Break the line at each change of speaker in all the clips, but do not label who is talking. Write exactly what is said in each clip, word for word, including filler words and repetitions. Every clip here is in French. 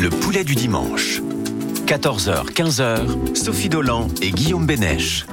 Le poulet du dimanche. quatorze heures quinze heures, Sophie Dolan et Guillaume Bénèche.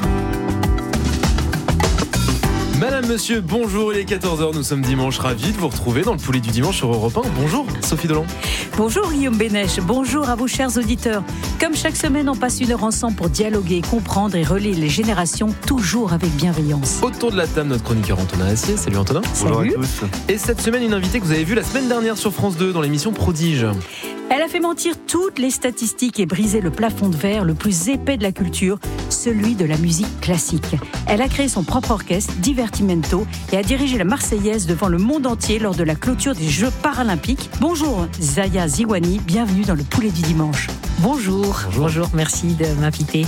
Madame, monsieur, bonjour, il est quatorze heures, nous sommes dimanche, ravis de vous retrouver dans le poulet du dimanche sur Europe un. Bonjour Sophie Dolan.
Bonjour Guillaume Bénèche, bonjour à vous chers auditeurs. Comme chaque semaine, on passe une heure ensemble pour dialoguer, comprendre et relier les générations, toujours avec bienveillance.
Autour de la table, notre chroniqueur Antonin Assier. Salut Antonin.
Bonjour à
tous. Et cette semaine, une invitée que vous avez vue la semaine dernière sur France deux dans l'émission Prodige.
Elle a fait mentir toutes les statistiques et brisé le plafond de verre le plus épais de la culture, celui de la musique classique. Elle a créé son propre orchestre, Divertimento, et a dirigé la Marseillaise devant le monde entier lors de la clôture des Jeux paralympiques. Bonjour Zaya Ziwani, bienvenue dans le poulet du dimanche.
Bonjour,
bonjour,
bonjour, merci de m'inviter.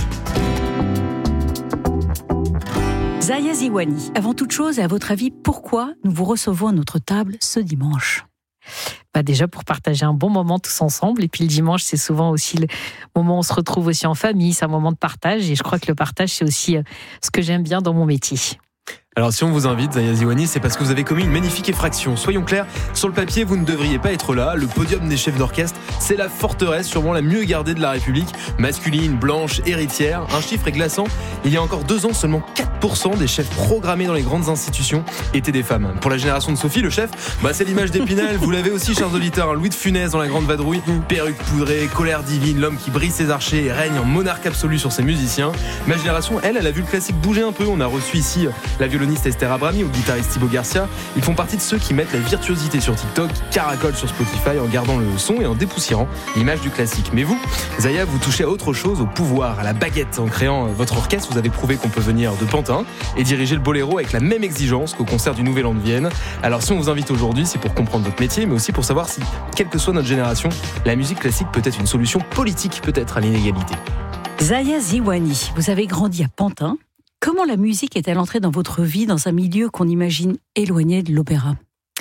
Zaya Ziwani, avant toute chose, et à votre avis, pourquoi nous vous recevons à notre table ce dimanche ?
Bah déjà pour partager un bon moment tous ensemble, et puis le dimanche c'est souvent aussi le moment où on se retrouve aussi en famille, c'est un moment de partage, et je crois que le partage c'est aussi ce que j'aime bien dans mon métier.
Alors si on vous invite, Zaya Ziwani, c'est parce que vous avez commis une magnifique effraction. Soyons clairs, sur le papier, vous ne devriez pas être là. Le podium des chefs d'orchestre, c'est la forteresse sûrement la mieux gardée de la République. Masculine, blanche, héritière. Un chiffre est glaçant. Il y a encore deux ans, seulement quatre pour cent des chefs programmés dans les grandes institutions étaient des femmes. Pour la génération de Sophie, le chef, bah c'est l'image d'Épinal. Vous l'avez aussi, chers auditeurs, Louis de Funès dans La Grande Vadrouille. Perruque poudrée, colère divine, l'homme qui brise ses archers et règne en monarque absolu sur ses musiciens. Ma génération, elle, elle a vu le classique bouger un peu. On a reçu ici la violoniste Esther Abrami ou le guitariste Thibaut Garcia. Ils font partie de ceux qui mettent la virtuosité sur TikTok, qui caracolent sur Spotify en gardant le son et en dépoussiérant l'image du classique. Mais vous, Zaya, vous touchez à autre chose, au pouvoir, à la baguette. En créant votre orchestre, vous avez prouvé qu'on peut venir de Pantin et diriger le boléro avec la même exigence qu'au concert du Nouvel An de Vienne. Alors si on vous invite aujourd'hui, c'est pour comprendre votre métier, mais aussi pour savoir si, quelle que soit notre génération, la musique classique peut être une solution politique peut-être à l'inégalité.
Zaya Ziwani, vous avez grandi à Pantin. Comment la musique est-elle entrée dans votre vie dans un milieu qu'on imagine éloigné de l'opéra ?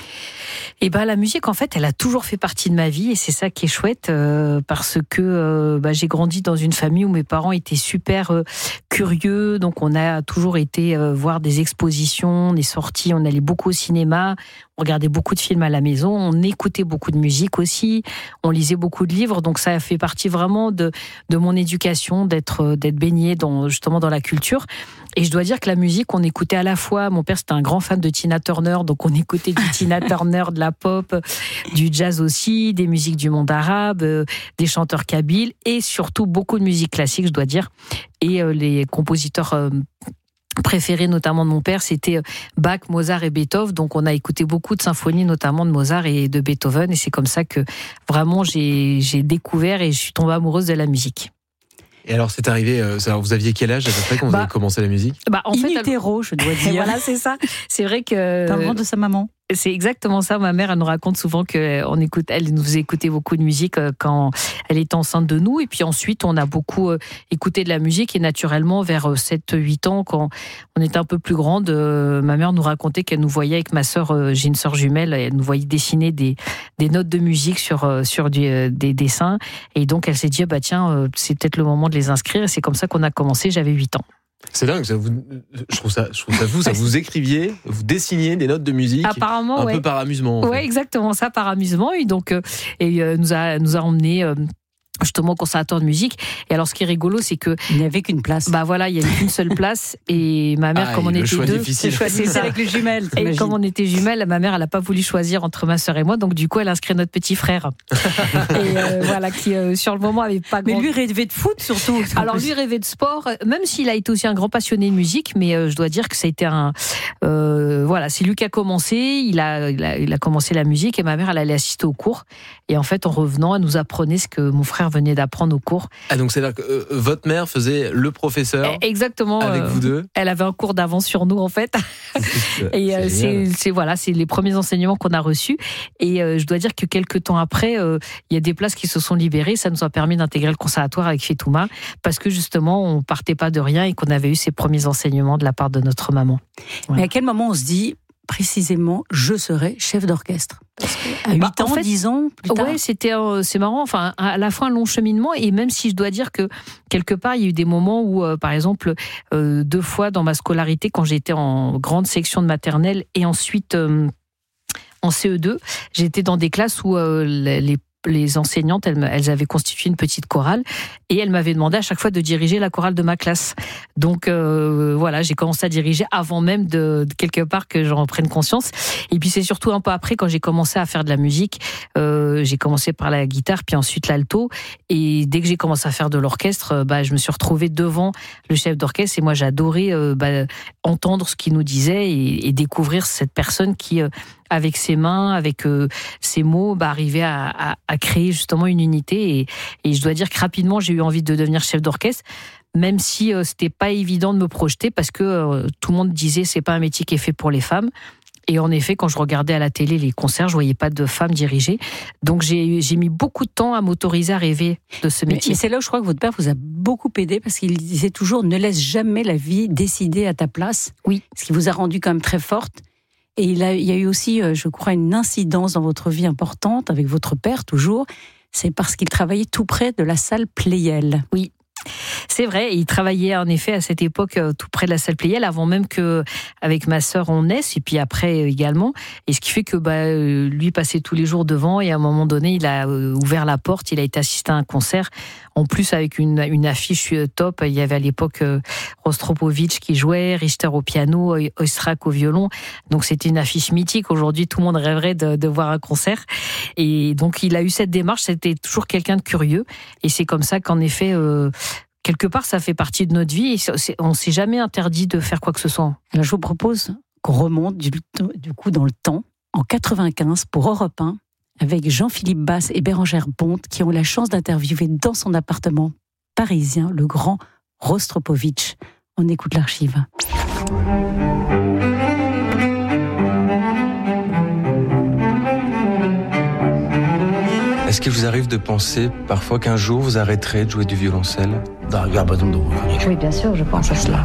Et ben la musique en fait elle a toujours fait partie de ma vie, et c'est ça qui est chouette euh, parce que euh, bah, j'ai grandi dans une famille où mes parents étaient super euh, curieux, donc on a toujours été euh, voir des expositions, des sorties, on allait beaucoup au cinéma, on regardait beaucoup de films à la maison, on écoutait beaucoup de musique aussi, on lisait beaucoup de livres, donc ça a fait partie vraiment de de mon éducation, d'être d'être baignée dans justement dans la culture. Et je dois dire que la musique, on écoutait à la fois, mon père c'était un grand fan de Tina Turner, donc on écoutait du Tina Turner, de la pop, du jazz aussi, des musiques du monde arabe, euh, des chanteurs kabyles, et surtout beaucoup de musique classique, je dois dire. Et euh, les compositeurs euh, préférés notamment de mon père, c'était Bach, Mozart et Beethoven, donc on a écouté beaucoup de symphonies, notamment de Mozart et de Beethoven, et c'est comme ça que vraiment j'ai, j'ai découvert et je suis tombée amoureuse de la musique.
Et alors c'est arrivé, euh, alors vous aviez quel âge à peu près quand vous
bah,
avez commencé la musique ?
Bah en
In
fait,
utero, je dois dire.
Voilà, c'est ça. C'est vrai que
D'un vent de sa maman.
C'est exactement ça. Ma mère, elle nous raconte souvent qu'on écoute, elle nous faisait écouter beaucoup de musique quand elle était enceinte de nous. Et puis ensuite, on a beaucoup écouté de la musique. Et naturellement, vers sept huit ans, quand on était un peu plus grande, ma mère nous racontait qu'elle nous voyait avec ma sœur, j'ai une sœur jumelle, elle nous voyait dessiner des, des notes de musique sur, sur du, des dessins. Et donc, elle s'est dit, bah tiens, c'est peut-être le moment de les inscrire. Et c'est comme ça qu'on a commencé. J'avais huit ans.
C'est dingue, ça vous, je trouve ça, je trouve ça fou, ça vous écriviez, vous dessiniez des notes de musique,
apparemment,
un
ouais.
peu par amusement. En fait.
Ouais, exactement ça, par amusement. Et donc, euh, et euh, nous a nous a emmené. Euh, justement au conservatoire de musique. Et alors ce qui est rigolo, c'est que
il n'y avait qu'une place.
Bah voilà, il y avait qu'une seule place, et ma mère, ah, comme on était deux,
difficile.
C'est avec les jumelles.
Et comme on était jumelles, ma mère, elle a pas voulu choisir entre ma sœur et moi, donc du coup, elle a inscrit notre petit frère. Et euh, voilà, qui euh, sur le moment avait pas.
Mais
grand...
lui rêvait de foot surtout.
Alors lui rêvait de sport, même s'il a été aussi un grand passionné de musique, mais euh, je dois dire que ça a été un, euh, voilà, c'est lui qui a commencé. Il a, il a, il a commencé la musique, et ma mère, elle allait assister aux cours. Et en fait, en revenant, elle nous apprenait ce que mon frère venait d'apprendre aux cours.
Ah, donc c'est-à-dire que euh, votre mère faisait le professeur.
Exactement.
Avec
euh,
vous deux.
Elle avait un cours d'avance sur nous, en fait. Et euh, c'est, c'est voilà, c'est les premiers enseignements qu'on a reçus. Et euh, je dois dire que quelques temps après, euh, il y a des places qui se sont libérées. Ça nous a permis d'intégrer le conservatoire avec Fetouma, parce que justement, on partait pas de rien et qu'on avait eu ces premiers enseignements de la part de notre maman.
Voilà. Mais à quel moment on se dit précisément, je serai chef d'orchestre? À huit bah, ans, en fait, dix ans, plus tard.
Ouais, c'était, euh, c'est marrant. Enfin, à la fois un long cheminement, et même si je dois dire que quelque part, il y a eu des moments où, euh, par exemple, euh, deux fois dans ma scolarité, quand j'étais en grande section de maternelle et ensuite euh, en C E deux, j'étais dans des classes où euh, les les enseignantes, elles, elles avaient constitué une petite chorale et elles m'avaient demandé à chaque fois de diriger la chorale de ma classe. Donc euh, voilà, j'ai commencé à diriger avant même de, de quelque part que j'en prenne conscience. Et puis c'est surtout un peu après, quand j'ai commencé à faire de la musique, euh, j'ai commencé par la guitare, puis ensuite l'alto. Et dès que j'ai commencé à faire de l'orchestre, bah, je me suis retrouvée devant le chef d'orchestre et moi j'adorais euh, bah, entendre ce qu'il nous disait et, et découvrir cette personne qui... Euh, avec ses mains, avec euh, ses mots, bah, arriver à, à, à créer justement une unité. Et, et je dois dire que rapidement, j'ai eu envie de devenir chef d'orchestre, même si euh, c'était pas évident de me projeter, parce que euh, tout le monde disait c'est pas un métier qui est fait pour les femmes. Et en effet, quand je regardais à la télé les concerts, je voyais pas de femmes diriger. Donc j'ai, j'ai mis beaucoup de temps à m'autoriser à rêver de ce métier.
Mais, mais c'est là où je crois que votre père vous a beaucoup aidé, parce qu'il disait toujours ne laisse jamais la vie décider à ta place.
Oui.
Ce qui vous a rendu quand même très forte. Et il, a, il y a eu aussi, je crois, une incidence dans votre vie importante avec votre père, toujours. C'est parce qu'il travaillait tout près de la salle Pleyel.
Oui. C'est vrai, il travaillait en effet à cette époque tout près de la salle Pleyel, avant même que avec ma sœur on naisse, et puis après également. Et ce qui fait que bah, lui passait tous les jours devant, et à un moment donné il a ouvert la porte, il a été assisté à un concert, en plus avec une, une affiche top. Il y avait à l'époque Rostropovitch qui jouait, Richter au piano, Oistrakh au violon. Donc c'était une affiche mythique. Aujourd'hui tout le monde rêverait de, de voir un concert. Et donc il a eu cette démarche, c'était toujours quelqu'un de curieux. Et c'est comme ça qu'en effet... Euh, quelque part, ça fait partie de notre vie et on ne s'est jamais interdit de faire quoi que ce soit.
Alors, je vous propose qu'on remonte du, du coup dans le temps, en quatre-vingt-quinze, pour Europe un, avec Jean-Philippe Basse et Bérangère Bonte, qui ont la chance d'interviewer dans son appartement parisien le grand Rostropovitch. On écoute l'archive.
Est-ce qu'il vous arrive de penser parfois qu'un jour vous arrêterez de jouer du violoncelle ?
Oui, bien sûr, je pense à cela.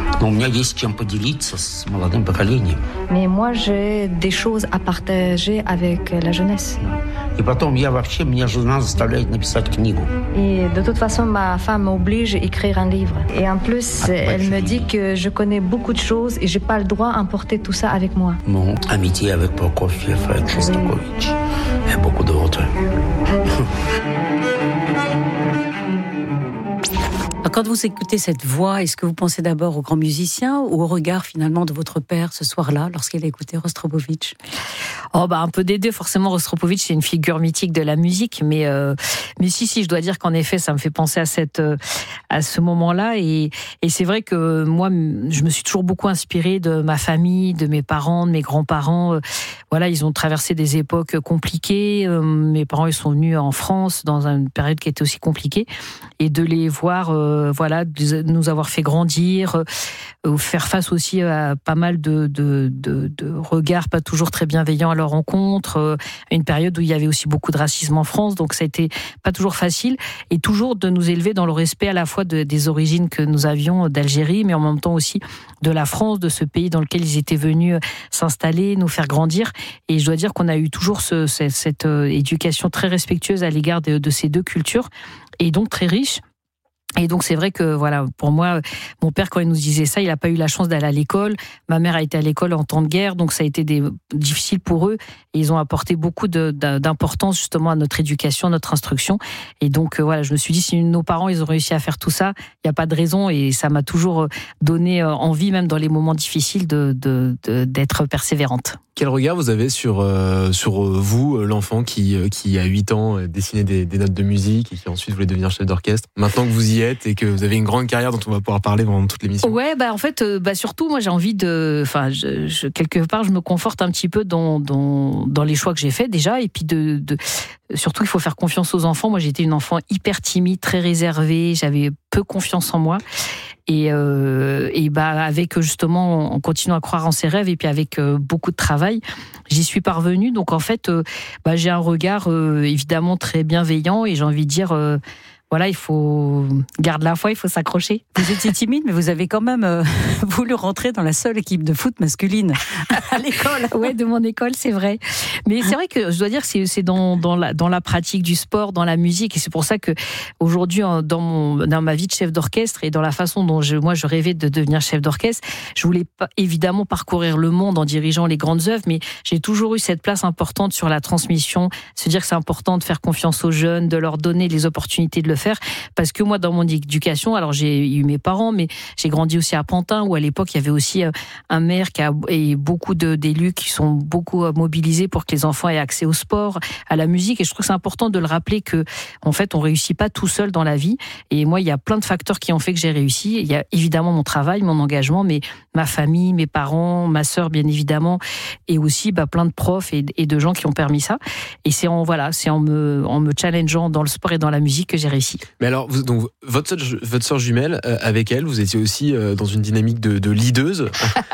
Mais moi, j'ai des choses à partager avec la jeunesse. Et de toute façon, ma femme m'oblige à écrire un livre. Et en plus, elle me dit que je connais beaucoup de choses et j'ai pas le droit d'emporter tout ça avec moi.
Mon amitié avec Prokofiev et Rostropovitch est beaucoup de hauteur.
Quand vous écoutez cette voix, est-ce que vous pensez d'abord au grand musicien ou au regard finalement de votre père ce soir-là, lorsqu'il a écouté Rostropovitch ?
Oh bah un peu des deux, forcément. Rostropovitch, c'est une figure mythique de la musique, mais euh, mais si si, je dois dire qu'en effet, ça me fait penser à cette euh, à ce moment-là, et et c'est vrai que moi, je me suis toujours beaucoup inspirée de ma famille, de mes parents, de mes grands-parents. Euh, voilà, ils ont traversé des époques compliquées. Euh, mes parents, ils sont venus en France dans une période qui était aussi compliquée, et de les voir, euh, voilà, de nous avoir fait grandir, euh, faire face aussi à pas mal de de de, de regards pas toujours très bienveillants à leur rencontre, euh, à une période où il y avait aussi beaucoup de racisme en France, donc ça a été pas toujours facile, et toujours de nous élever dans le respect à la fois de, des origines que nous avions d'Algérie, mais en même temps aussi de la France, de ce pays dans lequel ils étaient venus s'installer, nous faire grandir. Et je dois dire qu'on a eu toujours ce, cette, cette éducation très respectueuse à l'égard de, de ces deux cultures, et donc très riche. Et donc c'est vrai que voilà, pour moi, mon père, quand il nous disait ça, il n'a pas eu la chance d'aller à l'école. Ma mère a été à l'école en temps de guerre, donc ça a été des, difficile pour eux. Et ils ont apporté beaucoup de, d'importance justement à notre éducation, à notre instruction. Et donc euh, voilà, je me suis dit, si nos parents ils ont réussi à faire tout ça, il n'y a pas de raison. Et ça m'a toujours donné envie, même dans les moments difficiles, de, de, de, d'être persévérante.
Quel regard vous avez sur, euh, sur vous, l'enfant qui, qui à huit ans dessinait des, des notes de musique et qui ensuite voulait devenir chef d'orchestre, maintenant que vous y êtes et que vous avez une grande carrière dont on va pouvoir parler pendant toute l'émission?
Ouais, bah en fait, euh, bah surtout, moi j'ai envie de, enfin, je, je, quelque part, je me conforte un petit peu dans, dans, dans les choix que j'ai faits déjà, et puis de, de, surtout, il faut faire confiance aux enfants. Moi, j'étais une enfant hyper timide, très réservée, j'avais peu confiance en moi. Et, euh, et bah avec justement, en continuant à croire en ses rêves et puis avec euh, beaucoup de travail, j'y suis parvenue. Donc en fait, euh, bah, j'ai un regard euh, évidemment très bienveillant, et j'ai envie de dire, euh, voilà, il faut garder la foi, il faut s'accrocher.
Vous étiez timide, mais vous avez quand même euh, voulu rentrer dans la seule équipe de foot masculine à l'école.
Ouais, de mon école, c'est vrai. Mais c'est vrai que je dois dire que c'est, c'est dans, dans, la, dans la pratique du sport, dans la musique, et c'est pour ça que aujourd'hui, dans, mon, dans ma vie de chef d'orchestre et dans la façon dont je, moi je rêvais de devenir chef d'orchestre, je voulais pas, évidemment parcourir le monde en dirigeant les grandes œuvres, mais j'ai toujours eu cette place importante sur la transmission, se dire que c'est important de faire confiance aux jeunes, de leur donner les opportunités de le faire, parce que moi dans mon éducation, alors j'ai eu mes parents, mais j'ai grandi aussi à Pantin, où à l'époque il y avait aussi un maire qui a, et beaucoup de, d'élus qui sont beaucoup mobilisés pour que les enfants aient accès au sport, à la musique, et je trouve que c'est important de le rappeler que en fait on réussit pas tout seul dans la vie, et moi il y a plein de facteurs qui ont fait que j'ai réussi. Il y a évidemment mon travail, mon engagement, mais ma famille, mes parents, ma sœur bien évidemment, et aussi bah, plein de profs et, et de gens qui ont permis ça, et c'est en voilà, c'est en me, en me challengeant dans le sport et dans la musique que j'ai réussi.
Mais alors, vous, donc, votre, sœur, votre sœur jumelle, euh, avec elle, vous étiez aussi euh, dans une dynamique de, de leaduse.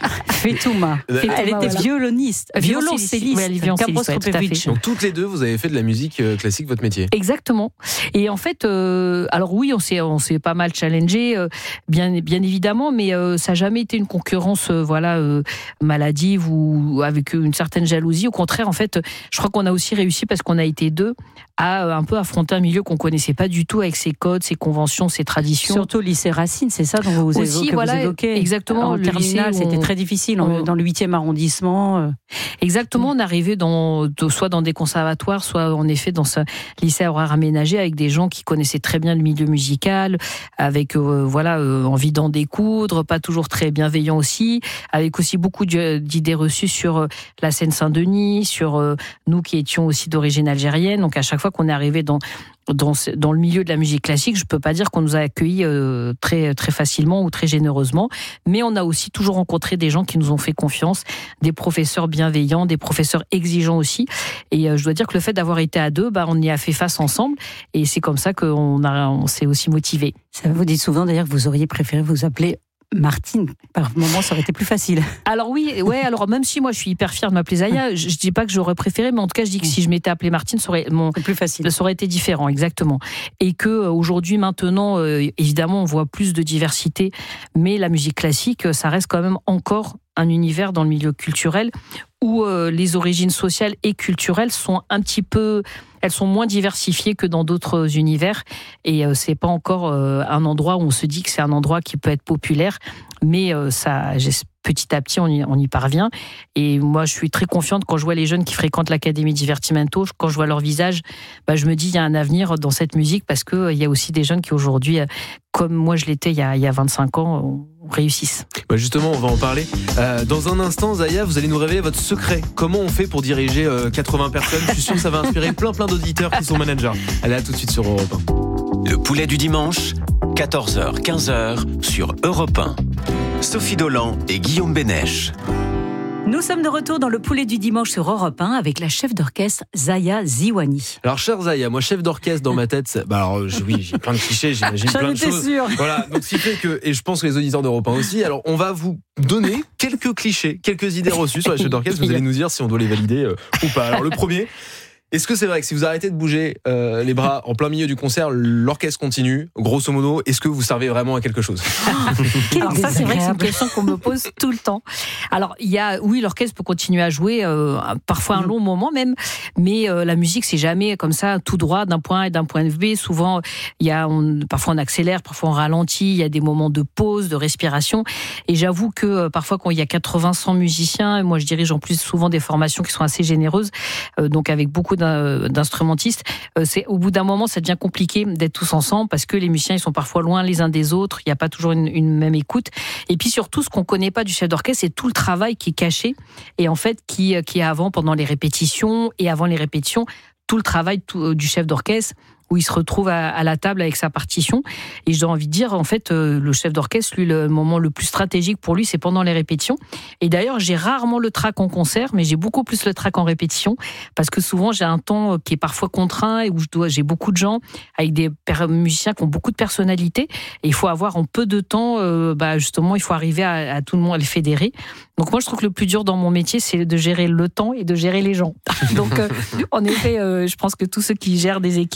Fetouma. Elle était voilà. violoniste, violoncelliste,
violoncelliste.
Donc toutes les deux, vous avez fait de la musique euh, classique votre métier.
Exactement. Et en fait, euh, alors oui, on s'est, on s'est pas mal challengé, euh, bien, bien évidemment, mais euh, ça n'a jamais été une concurrence, euh, voilà, euh, maladive ou avec une certaine jalousie. Au contraire, en fait, je crois qu'on a aussi réussi parce qu'on a été deux à euh, un peu affronter un milieu qu'on connaissait pas du tout avec ses codes, ses conventions, ses traditions.
Surtout au lycée Racine, c'est ça dont vous,
aussi,
évoquez,
voilà,
vous évoquez.
Exactement.
En
le
terminale,
lycée,
c'était
on...
très difficile on... dans le huitième arrondissement.
Exactement, on arrivait dans, soit dans des conservatoires, soit en effet dans ce lycée à horaire aménagé avec des gens qui connaissaient très bien le milieu musical, avec euh, voilà euh, envie d'en découdre, pas toujours très bienveillant aussi, avec aussi beaucoup d'idées reçues sur euh, la Seine-Saint-Denis, sur euh, nous qui étions aussi d'origine algérienne. Donc à chaque fois qu'on est arrivé dans Dans, dans le milieu de la musique classique, je peux pas dire qu'on nous a accueillis euh, très très facilement ou très généreusement, mais on a aussi toujours rencontré des gens qui nous ont fait confiance, des professeurs bienveillants, des professeurs exigeants aussi. Et euh, je dois dire que le fait d'avoir été à deux, bah on y a fait face ensemble, et c'est comme ça qu'on a on s'est aussi motivé.
Ça vous dit souvent d'ailleurs que vous auriez préféré vous appeler Martine, par moment, ça aurait été plus facile.
Alors oui, ouais. Alors même si moi je suis hyper fière de m'appeler Zaya, je, je dis pas que j'aurais préféré, mais en tout cas je dis que si je m'étais appelée Martine, ça aurait, mon,
c'est plus facile.
Ça aurait été différent, exactement. Et que aujourd'hui, maintenant, euh, évidemment, on voit plus de diversité, mais la musique classique, ça reste quand même encore un univers dans le milieu culturel où euh, les origines sociales et culturelles sont un petit peu, elles sont moins diversifiées que dans d'autres univers, et euh, c'est pas encore euh, un endroit où on se dit que c'est un endroit qui peut être populaire, mais euh, ça, petit à petit on y, on y parvient. Et moi je suis très confiante quand je vois les jeunes qui fréquentent l'Académie Divertimento, quand je vois leur visage, bah, je me dis il y a un avenir dans cette musique, parce que euh, il y a aussi des jeunes qui aujourd'hui, euh, comme moi je l'étais il y a, il y a vingt-cinq ans, réussissent.
Bah justement, on va en parler. Euh, dans un instant, Zaya, vous allez nous révéler votre secret. Comment on fait pour diriger euh, quatre-vingts personnes ? Je suis sûr que ça va inspirer plein plein d'auditeurs qui sont managers. Allez, à tout de suite sur Europe un.
Le poulet du dimanche, quatorze heures quinze heures sur Europe un. Sophie Dolan et Guillaume Bénèche.
Nous sommes de retour dans le poulet du dimanche sur Europe un avec la chef d'orchestre Zaya Ziwani.
Alors, cher Zaya, moi, chef d'orchestre dans ma tête, c'est... bah alors, je, oui, j'ai plein de clichés, j'imagine plein de choses.
Sûre.
Voilà, donc ce qui fait que, et je pense que les auditeurs d'Europe un aussi, alors on va vous donner quelques clichés, quelques idées reçues sur la chef d'orchestre, vous allez nous dire si on doit les valider euh, ou pas. Alors, le premier, est-ce que c'est vrai que si vous arrêtez de bouger euh, les bras en plein milieu du concert, l'orchestre continue, grosso modo, est-ce que vous servez vraiment à quelque chose ?
Alors ça, c'est vrai que c'est une question qu'on me pose tout le temps. Alors, il y a, oui, l'orchestre peut continuer à jouer, euh, parfois un long moment même, mais euh, la musique, c'est jamais comme ça, tout droit, d'un point A et d'un point B. Souvent, il y a, on, parfois on accélère, parfois on ralentit, il y a des moments de pause, de respiration. Et j'avoue que euh, parfois, quand il y a quatre-vingts, cent musiciens, moi je dirige en plus souvent des formations qui sont assez généreuses, euh, donc avec beaucoup d'instrumentistes, c'est au bout d'un moment ça devient compliqué d'être tous ensemble, parce que les musiciens ils sont parfois loin les uns des autres, il n'y a pas toujours une, une même écoute, et puis surtout ce qu'on connaît pas du chef d'orchestre, c'est tout le travail qui est caché, et en fait qui, qui est avant, pendant les répétitions et avant les répétitions, tout le travail tout, du chef d'orchestre, où il se retrouve à, à la table avec sa partition. Et j'ai envie de dire, en fait, euh, le chef d'orchestre, lui, le moment le plus stratégique pour lui, c'est pendant les répétitions. Et d'ailleurs, j'ai rarement le trac en concert, mais j'ai beaucoup plus le trac en répétition, parce que souvent, j'ai un temps qui est parfois contraint et où je dois, j'ai beaucoup de gens avec des musiciens qui ont beaucoup de personnalité. Et il faut avoir en peu de temps, euh, bah, justement, il faut arriver à, à tout le monde, à les fédérer. Donc moi, je trouve que le plus dur dans mon métier, c'est de gérer le temps et de gérer les gens. Donc, euh, en effet, euh, je pense que tous ceux qui gèrent des équipes dans des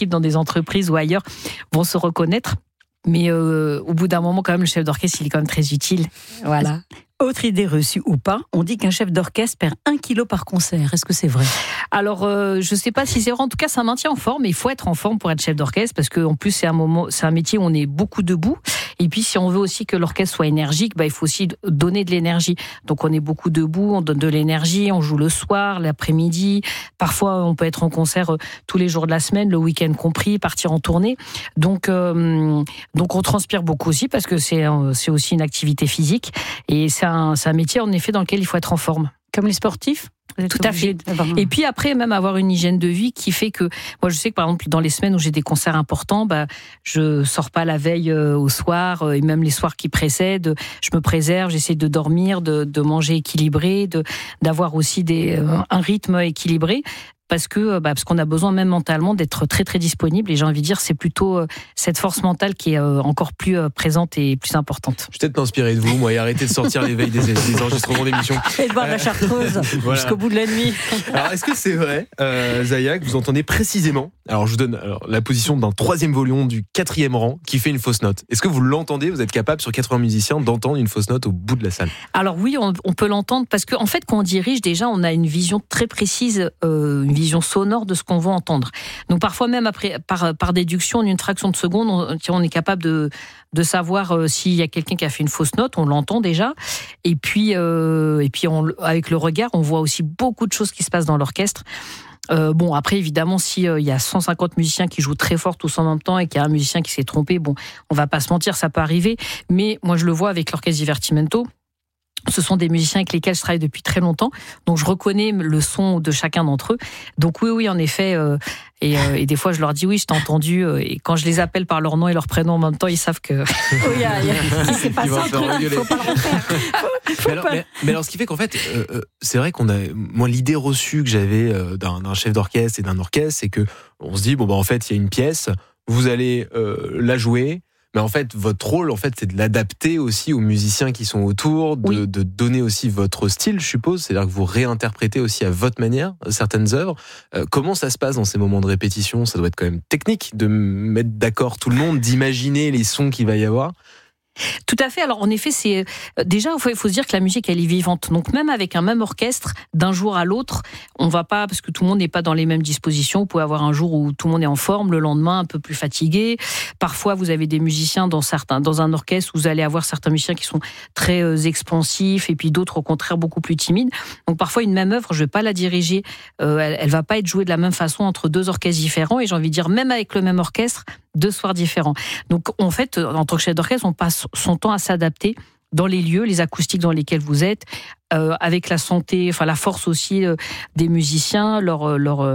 entreprises ou ailleurs vont se reconnaître. Mais euh, au bout d'un moment, quand même, le chef d'orchestre, il est quand même très utile. Voilà.
Autre idée reçue ou pas, on dit qu'un chef d'orchestre perd un kilo par concert. Est-ce que c'est vrai ?
Alors, euh, je ne sais pas si c'est vrai. En tout cas, ça maintient en forme. Mais il faut être en forme pour être chef d'orchestre parce qu'en plus, c'est un moment, c'est un métier où on est beaucoup debout. Et puis, si on veut aussi que l'orchestre soit énergique, bah, il faut aussi donner de l'énergie. Donc, on est beaucoup debout, on donne de l'énergie, on joue le soir, l'après-midi. Parfois, on peut être en concert tous les jours de la semaine, le week-end compris, partir en tournée. Donc, euh, donc on transpire beaucoup aussi parce que c'est, c'est aussi une activité physique. Et c'est un, c'est un métier, en effet, dans lequel il faut être en forme.
Comme les sportifs ?
Tout à fait. Et puis après, même avoir une hygiène de vie qui fait que, moi je sais que par exemple dans les semaines où j'ai des concerts importants, bah je sors pas la veille euh, au soir euh, et même les soirs qui précèdent, je me préserve, j'essaie de dormir, de, de manger équilibré, de d'avoir aussi des euh, un rythme équilibré. Parce que bah, parce qu'on a besoin même mentalement d'être très très disponible et j'ai envie de dire c'est plutôt euh, cette force mentale qui est euh, encore plus euh, présente et plus importante.
Je vais peut-être m'inspirer de vous, moi, et arrêter de sortir les veilles des, des enregistrements d'émissions.
Et de boire de la chartreuse voilà. Jusqu'au bout de la nuit.
Alors est-ce que c'est vrai, euh, Zaya, que vous entendez précisément, alors je vous donne alors, la position d'un troisième volume du quatrième rang qui fait une fausse note. Est-ce que vous l'entendez, vous êtes capable sur quatre-vingts musiciens d'entendre une fausse note au bout de la salle?
Alors oui, on, on peut l'entendre parce qu'en en fait quand on dirige déjà on a une vision très précise, euh, une vision sonore de ce qu'on veut entendre. Donc parfois même après, par, par déduction, en une fraction de seconde, on, on est capable de, de savoir euh, s'il y a quelqu'un qui a fait une fausse note, on l'entend déjà. Et puis, euh, et puis on, avec le regard, on voit aussi beaucoup de choses qui se passent dans l'orchestre. Euh, bon, après, évidemment, s'il euh, y a cent cinquante musiciens qui jouent très fort tous en même temps et qu'il y a un musicien qui s'est trompé, bon, on va pas se mentir, ça peut arriver. Mais moi, je le vois avec l'orchestre Divertimento. Ce sont des musiciens avec lesquels je travaille depuis très longtemps, donc je reconnais le son de chacun d'entre eux. Donc oui, oui, en effet, euh, et, euh, et des fois je leur dis oui, je t'ai entendu, euh, et quand je les appelle par leur nom et leur prénom en même temps, ils savent que oui, y a, y a, c'est pas ça, il faut pas le refaire.
mais, alors, mais, mais alors, ce qui fait qu'en fait, euh, c'est vrai qu'on a, moi, l'idée reçue que j'avais euh, d'un, d'un chef d'orchestre et d'un orchestre, c'est que on se dit bon bah en fait, il y a une pièce, vous allez euh, la jouer. Mais en fait, votre rôle, en fait, c'est de l'adapter aussi aux musiciens qui sont autour, de, oui. de donner aussi votre style, je suppose. C'est-à-dire que vous réinterprétez aussi à votre manière certaines œuvres. Euh, comment ça se passe dans ces moments de répétition ? Ça doit être quand même technique de mettre d'accord tout le monde, d'imaginer les sons qu'il va y avoir.
Tout à fait. Alors en effet, c'est déjà il faut se dire que la musique elle est vivante. Donc même avec un même orchestre, d'un jour à l'autre, on va pas parce que tout le monde n'est pas dans les mêmes dispositions. Vous pouvez avoir un jour où tout le monde est en forme, le lendemain un peu plus fatigué. Parfois vous avez des musiciens dans certains dans un orchestre où vous allez avoir certains musiciens qui sont très euh, expansifs et puis d'autres au contraire beaucoup plus timides. Donc parfois une même œuvre, je vais pas la diriger, euh, elle, elle va pas être jouée de la même façon entre deux orchestres différents et j'ai envie de dire même avec le même orchestre, deux soirs différents. Donc en fait, en tant que chef d'orchestre, on passe son temps à s'adapter dans les lieux, les acoustiques dans lesquels vous êtes, euh, avec la santé, enfin la force aussi euh, des musiciens, leur leur euh,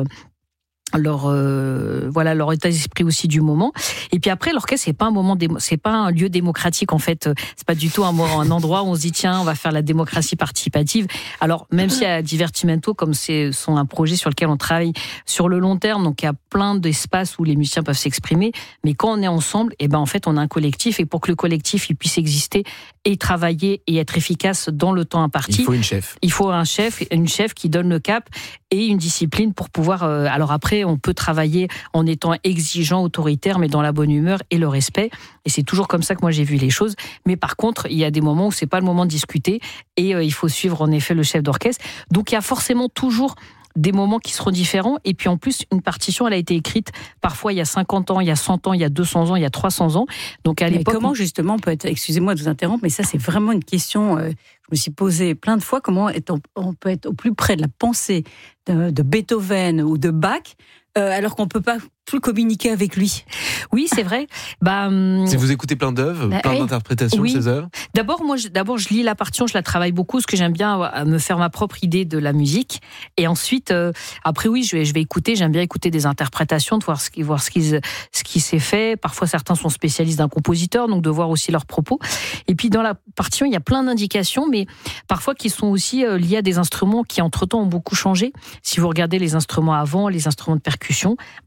leur euh, voilà leur état d'esprit aussi du moment. Et puis après l'orchestre c'est pas un moment démo- c'est pas un lieu démocratique en fait, c'est pas du tout un, un endroit où on se dit tiens on va faire la démocratie participative. Alors même s'il y a Divertimento comme c'est sont un projet sur lequel on travaille sur le long terme, donc il y a plein d'espaces où les musiciens peuvent s'exprimer, mais quand on est ensemble et ben en fait on a un collectif et pour que le collectif il puisse exister et travailler et être efficace dans le temps imparti,
il faut une chef.
Il faut un chef, une chef qui donne le cap et une discipline pour pouvoir euh, alors après on peut travailler en étant exigeant, autoritaire, mais dans la bonne humeur et le respect. Et c'est toujours comme ça que moi j'ai vu les choses. Mais par contre, il y a des moments où c'est pas le moment de discuter et euh, il faut suivre en effet le chef d'orchestre. Donc il y a forcément toujours des moments qui seront différents. Et puis en plus, une partition, elle a été écrite parfois il y a cinquante ans, il y a cent ans, il y a deux cents ans, il y a trois cents ans. Donc à l'époque,
comment justement on peut être, excusez-moi de vous interrompre, mais ça c'est vraiment une question euh, je me suis posée plein de fois, comment est on, on peut être au plus près de la pensée de, de Beethoven ou de Bach euh, alors qu'on peut pas plus communiquer avec lui.
Oui, c'est vrai. Bah, hum...
Si vous écoutez plein d'œuvres, bah, plein hey, d'interprétations
oui.
de ces œuvres.
D'abord, moi, je, d'abord, je lis la partition, je la travaille beaucoup, parce que j'aime bien à me faire ma propre idée de la musique. Et ensuite, euh, après, oui, je vais, je vais écouter. J'aime bien écouter des interprétations, de voir ce qui, voir ce qui, ce qui s'est fait. Parfois, certains sont spécialistes d'un compositeur, donc de voir aussi leurs propos. Et puis, dans la partition, il y a plein d'indications, mais parfois qui sont aussi euh, liées à des instruments qui, entre-temps, ont beaucoup changé. Si vous regardez les instruments avant, les instruments de percussion, bah, c'est comme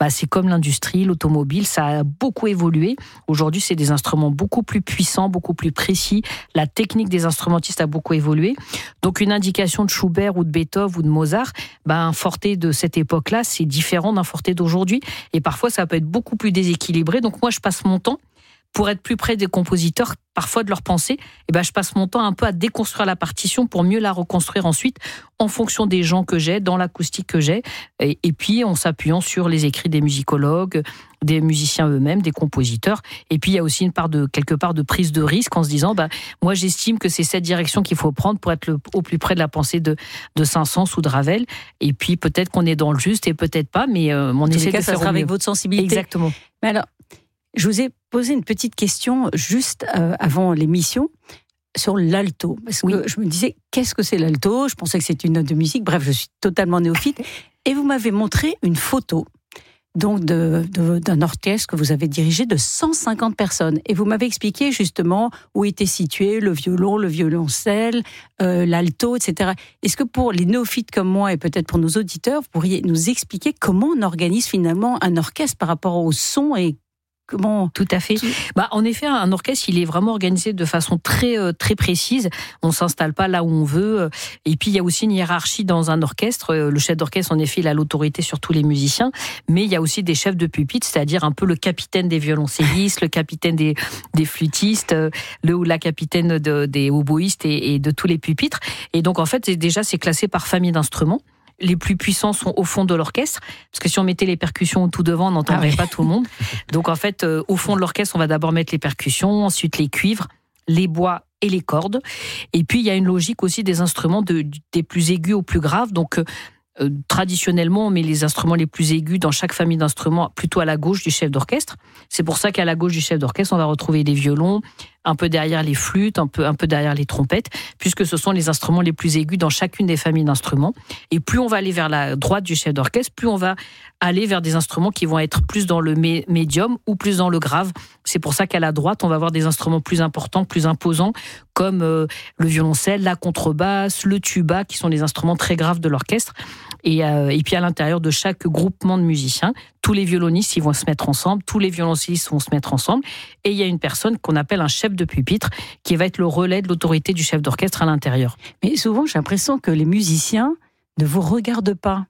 l'industrie, l'automobile, ça a beaucoup évolué. Aujourd'hui, c'est des instruments beaucoup plus puissants, beaucoup plus précis. La technique des instrumentistes a beaucoup évolué. Donc, une indication de Schubert ou de Beethoven ou de Mozart, ben, un forté de cette époque-là, c'est différent d'un forté d'aujourd'hui. Et parfois, ça peut être beaucoup plus déséquilibré. Donc, moi, je passe mon temps, pour être plus près des compositeurs, parfois de leur pensée, et ben je passe mon temps un peu à déconstruire la partition pour mieux la reconstruire ensuite en fonction des gens que j'ai, dans l'acoustique que j'ai, et, et puis en s'appuyant sur les écrits des musicologues, des musiciens eux-mêmes, des compositeurs. Et puis il y a aussi une part de quelque part de prise de risque en se disant, bah moi j'estime que c'est cette direction qu'il faut prendre pour être le, au plus près de la pensée de, de Saint-Saëns ou de Ravel. Et puis peut-être qu'on est dans le juste et peut-être pas, mais euh, on essaie de faire
ça sera avec
mieux.
votre sensibilité.
Exactement.
Mais alors, je vous ai posé une petite question juste euh, avant l'émission sur l'alto. Parce que oui. je me disais, qu'est-ce que c'est l'alto ? Je pensais que c'était une note de musique. Bref, je suis totalement néophyte. Et vous m'avez montré une photo donc de, de, d'un orchestre que vous avez dirigé de cent cinquante personnes. Et vous m'avez expliqué justement où était situé le violon, le violoncelle, euh, l'alto, et cetera. Est-ce que pour les néophytes comme moi et peut-être pour nos auditeurs, vous pourriez nous expliquer comment on organise finalement un orchestre par rapport au son et comment...
Tout à fait. Bah, en effet, un orchestre, il est vraiment organisé de façon très, euh, très précise. On ne s'installe pas là où on veut. Et puis, il y a aussi une hiérarchie dans un orchestre. Le chef d'orchestre, en effet, il a l'autorité sur tous les musiciens. Mais il y a aussi des chefs de pupitre, c'est-à-dire un peu le capitaine des violoncellistes, le capitaine des, des flûtistes, le ou la capitaine de, des oboïstes et, et de tous les pupitres. Et donc, en fait, c'est, déjà, c'est classé par famille d'instruments. Les plus puissants sont au fond de l'orchestre, parce que si on mettait les percussions tout devant, on n'entendrait ah oui. pas tout le monde. Donc en fait, euh, au fond de l'orchestre, on va d'abord mettre les percussions, ensuite les cuivres, les bois et les cordes. Et puis il y a une logique aussi des instruments de, des plus aigus aux plus graves. Donc euh, euh, traditionnellement, on met les instruments les plus aigus dans chaque famille d'instruments plutôt à la gauche du chef d'orchestre. C'est pour ça qu'à la gauche du chef d'orchestre, on va retrouver les violons, un peu derrière les flûtes, un peu, un peu derrière les trompettes, puisque ce sont les instruments les plus aigus dans chacune des familles d'instruments. Et plus on va aller vers la droite du chef d'orchestre, plus on va aller vers des instruments qui vont être plus dans le mé- médium ou plus dans le grave. C'est pour ça qu'à la droite, on va avoir des instruments plus importants, plus imposants, comme euh, le violoncelle, la contrebasse, le tuba, qui sont les instruments très graves de l'orchestre. Et, euh, et puis à l'intérieur de chaque groupement de musiciens, tous les violonistes ils vont se mettre ensemble, tous les violoncellistes vont se mettre ensemble, et il y a une personne qu'on appelle un chef de pupitre qui va être le relais de l'autorité du chef d'orchestre à l'intérieur.
Mais souvent j'ai l'impression que les musiciens ne vous regardent pas.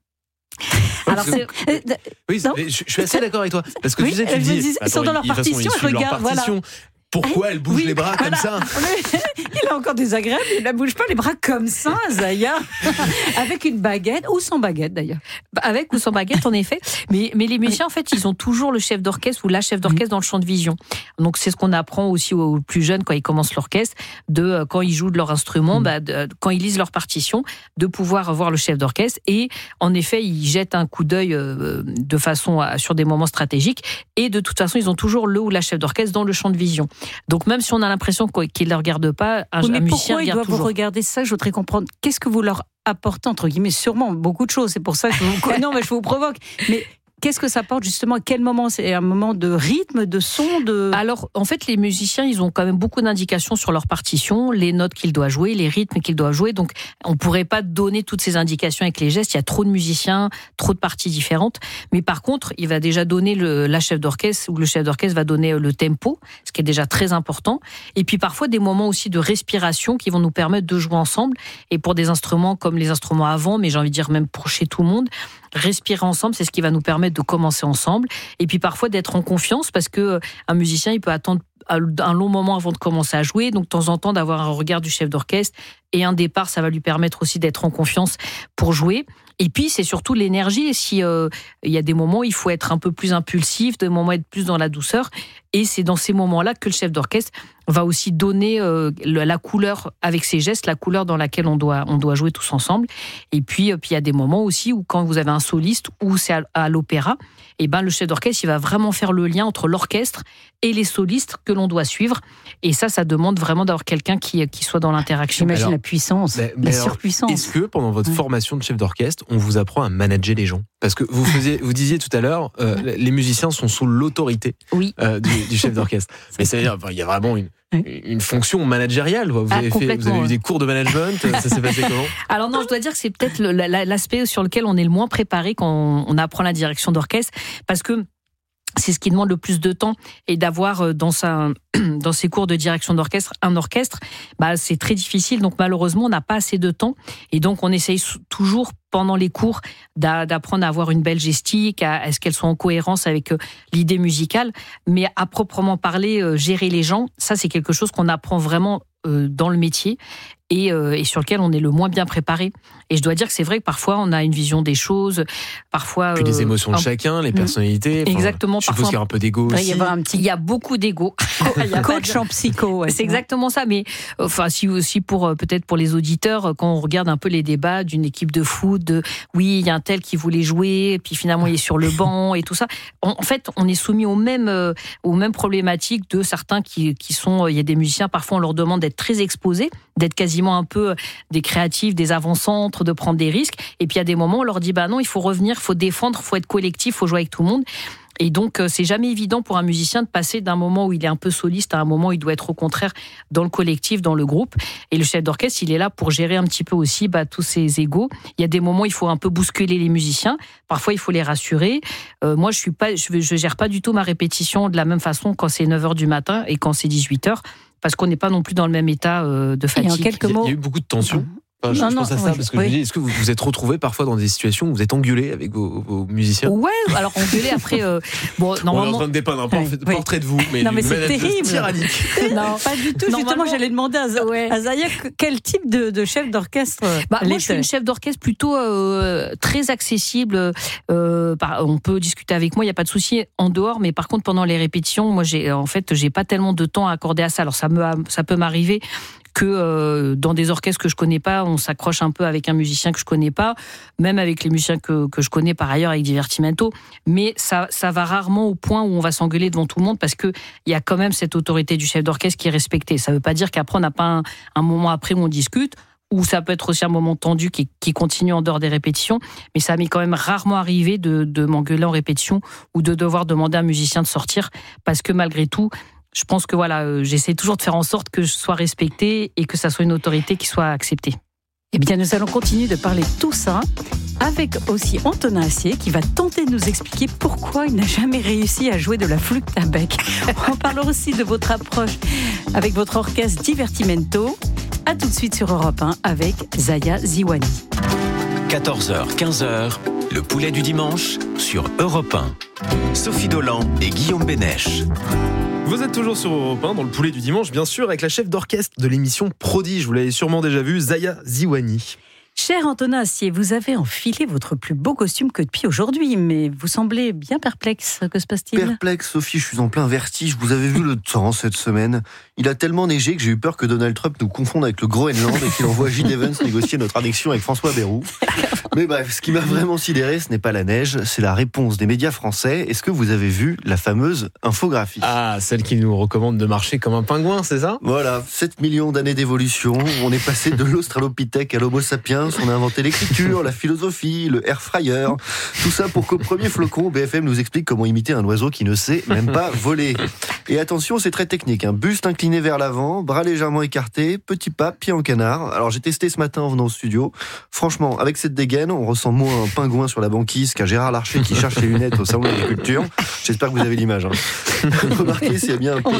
Alors c'est... Oui, je, je suis assez d'accord avec toi, parce que oui, tu sais, tu dis,
ils sont dans leur partition, ils regardent, voilà.
Pourquoi elle bouge
oui,
les bras
voilà.
comme ça ?
Il a encore désagréable, il ne bouge pas les bras comme ça, Zaya. Avec une baguette, ou sans baguette d'ailleurs.
Avec ou sans baguette, en effet. Mais, mais les musiciens, en fait, ils ont toujours le chef d'orchestre ou la chef d'orchestre oui. dans le champ de vision. Donc c'est ce qu'on apprend aussi aux plus jeunes quand ils commencent l'orchestre, de quand ils jouent de leur instrument, mmh. bah, de, quand ils lisent leur partition, de pouvoir voir le chef d'orchestre. Et en effet, ils jettent un coup d'œil euh, de façon à, sur des moments stratégiques. Et de toute façon, ils ont toujours le ou la chef d'orchestre dans le champ de vision. Donc même si on a l'impression qu'ils ne le regardent pas, un,
oui, mais
un musicien
regarde toujours. Pourquoi ils doivent vous regarder ça ? Je voudrais comprendre. Qu'est-ce que vous leur apportez, entre guillemets ? Sûrement beaucoup de choses. C'est pour ça que je vous... non, mais je vous provoque. Mais qu'est-ce que ça apporte justement ? À quel moment ? C'est un moment de rythme, de son, de...
Alors, en fait, les musiciens, ils ont quand même beaucoup d'indications sur leur partition, les notes qu'ils doivent jouer, les rythmes qu'ils doivent jouer. Donc, on ne pourrait pas donner toutes ces indications avec les gestes. Il y a trop de musiciens, trop de parties différentes. Mais par contre, il va déjà donner le, la chef d'orchestre, ou le chef d'orchestre va donner le tempo, ce qui est déjà très important. Et puis, parfois, des moments aussi de respiration qui vont nous permettre de jouer ensemble. Et pour des instruments comme les instruments avant, mais j'ai envie de dire même pour chez tout le monde, respirer ensemble, c'est ce qui va nous permettre de commencer ensemble. Et puis parfois d'être en confiance, parce que un musicien, il peut attendre un long moment avant de commencer à jouer. Donc de temps en temps, d'avoir un regard du chef d'orchestre et un départ, ça va lui permettre aussi d'être en confiance pour jouer. Et puis, c'est surtout l'énergie. Si euh, il y a des moments où il faut être un peu plus impulsif, des moments où être plus dans la douceur. Et c'est dans ces moments-là que le chef d'orchestre va aussi donner euh, la couleur avec ses gestes, la couleur dans laquelle on doit, on doit jouer tous ensemble. Et puis, euh, puis, il y a des moments aussi où quand vous avez un soliste ou c'est à, à l'opéra, et ben, le chef d'orchestre, il va vraiment faire le lien entre l'orchestre et les solistes que l'on doit suivre. Et ça, ça demande vraiment d'avoir quelqu'un qui, qui soit dans l'interaction.
J'imagine
alors,
la puissance, mais, mais la alors, surpuissance.
Est-ce que pendant votre ouais. formation de chef d'orchestre, on vous apprend à manager les gens ? Parce que vous, faisiez, vous disiez tout à l'heure, euh, ouais. les musiciens sont sous l'autorité
oui.
euh, du, du chef d'orchestre. Mais c'est-à-dire, il y a vraiment une, une fonction managériale. Vous avez, ah, fait, vous avez eu des cours de management, ça s'est passé comment ?
Alors non, je dois dire que c'est peut-être le, l'aspect sur lequel on est le moins préparé quand on, on apprend la direction d'orchestre, parce que c'est ce qui demande le plus de temps, et d'avoir dans sa dans ses cours de direction d'orchestre un orchestre, bah c'est très difficile. Donc malheureusement, on n'a pas assez de temps, et donc on essaye toujours pendant les cours d'apprendre à avoir une belle gestique, à, à ce qu'elles soient en cohérence avec l'idée musicale. Mais à proprement parler, euh, gérer les gens, ça c'est quelque chose qu'on apprend vraiment euh, dans le métier. Et, euh, et sur lequel on est le moins bien préparé. Et je dois dire que c'est vrai que parfois on a une vision des choses, parfois...
Puis les émotions
euh,
de chacun, les personnalités.
Exactement.
Je suppose qu'il y a un peu d'ego aussi.
Il y a, un petit...
il y a beaucoup d'ego.
Il y a coach en psycho. Ouais,
c'est exactement ça. Mais enfin, si aussi pour peut-être pour les auditeurs, quand on regarde un peu les débats d'une équipe de foot, de oui, il y a un tel qui voulait jouer, puis finalement il est sur le banc et tout ça. En, en fait, on est soumis aux mêmes euh, aux mêmes problématiques de certains qui qui sont. Il y a des musiciens, parfois on leur demande d'être très exposés, d'être quasiment un peu des créatifs, des avant-centres, de prendre des risques. Et puis, il y a des moments où on leur dit, bah non, il faut revenir, il faut défendre, il faut être collectif, il faut jouer avec tout le monde. Et donc, c'est jamais évident pour un musicien de passer d'un moment où il est un peu soliste à un moment où il doit être au contraire dans le collectif, dans le groupe. Et le chef d'orchestre, il est là pour gérer un petit peu aussi bah, tous ces égos. Il y a des moments où il faut un peu bousculer les musiciens. Parfois, il faut les rassurer. Euh, moi, je suis pas, je, je gère pas du tout ma répétition de la même façon quand c'est neuf heures du matin et quand c'est dix-huit heures. Parce qu'on n'est pas non plus dans le même état euh, de fatigue.
Et en quelques mots,
il y a eu beaucoup de tensions. Enfin, je,
non,
je pense
non,
à ça
oui,
parce que
oui.
je me dis, est-ce que vous vous êtes retrouvés parfois dans des situations où vous êtes engueulés avec vos, vos musiciens?
Ouais, alors engueulés après. Euh, bon, normalement.
On est en train de dépeindre un portrait,
oui.
portrait de vous, mais
non, mais c'est
terrible. Tyrannique.
Non, pas du tout. Justement, j'allais demander à, Z- ouais. à Zaya quel type de, de chef d'orchestre.
Bah, moi, je suis une chef d'orchestre plutôt euh, très accessible. Euh, par, on peut discuter avec moi, il y a pas de souci en dehors, mais par contre pendant les répétitions, moi, j'ai en fait, j'ai pas tellement de temps à accorder à ça. Alors ça me, ça peut m'arriver que euh, dans des orchestres que je connais pas, on s'accroche un peu avec un musicien que je connais pas, même avec les musiciens que, que je connais par ailleurs avec Divertimento, mais ça, ça va rarement au point où on va s'engueuler devant tout le monde parce que il y a quand même cette autorité du chef d'orchestre qui est respectée. Ça veut pas dire qu'après on n'a pas un, un moment après où on discute, ou ça peut être aussi un moment tendu qui, qui continue en dehors des répétitions, mais ça m'est quand même rarement arrivé de, de m'engueuler en répétition ou de devoir demander à un musicien de sortir parce que malgré tout, je pense que voilà, euh, j'essaie toujours de faire en sorte que je sois respectée et que ça soit une autorité qui soit acceptée.
Eh bien, nous allons continuer de parler de tout ça avec aussi Antonin Assier qui va tenter de nous expliquer pourquoi il n'a jamais réussi à jouer de la flûte à bec. On parlera aussi de votre approche avec votre orchestre Divertimento. À tout de suite sur Europe un avec Zaya Ziwani.
quatorze heures quinze heures, le poulet du dimanche sur Europe un. Sophie Dolan et Guillaume Bénèche.
Vous êtes toujours sur Europe un, dans le poulet du dimanche, bien sûr, avec la chef d'orchestre de l'émission Prodige. Vous l'avez sûrement déjà vu, Zaya Ziwani.
Cher Antonin Assier, vous avez enfilé votre plus beau costume que depuis aujourd'hui, mais vous semblez bien perplexe. Que se passe-t-il ?
Perplexe, Sophie, je suis en plein vertige. Vous avez vu le temps cette semaine ? Il a tellement neigé que j'ai eu peur que Donald Trump nous confonde avec le Groenland et qu'il envoie Gilles Evans négocier notre annexion avec François Bayrou. Mais bref, ce qui m'a vraiment sidéré, ce n'est pas la neige, c'est la réponse des médias français. Est-ce que vous avez vu la fameuse infographie ?
Ah, celle qui nous recommande de marcher comme un pingouin, c'est ça ?
Voilà, sept millions d'années d'évolution. On est passé de l'Australopithèque à l'Homo sapiens. On a inventé l'écriture, la philosophie, le air fryer. Tout ça pour qu'au premier flocon, B F M nous explique comment imiter un oiseau qui ne sait même pas voler. Et attention, c'est très technique. Un buste incliné vers l'avant, bras légèrement écartés, petit pas, pied en canard. Alors j'ai testé ce matin en venant au studio. Franchement, avec cette dégaine, on ressent moins un pingouin sur la banquise qu'un Gérard Larcher qui cherche les lunettes au salon de l'agriculture. J'espère que vous avez l'image. Hein. Remarquez, s'il y a bien un pays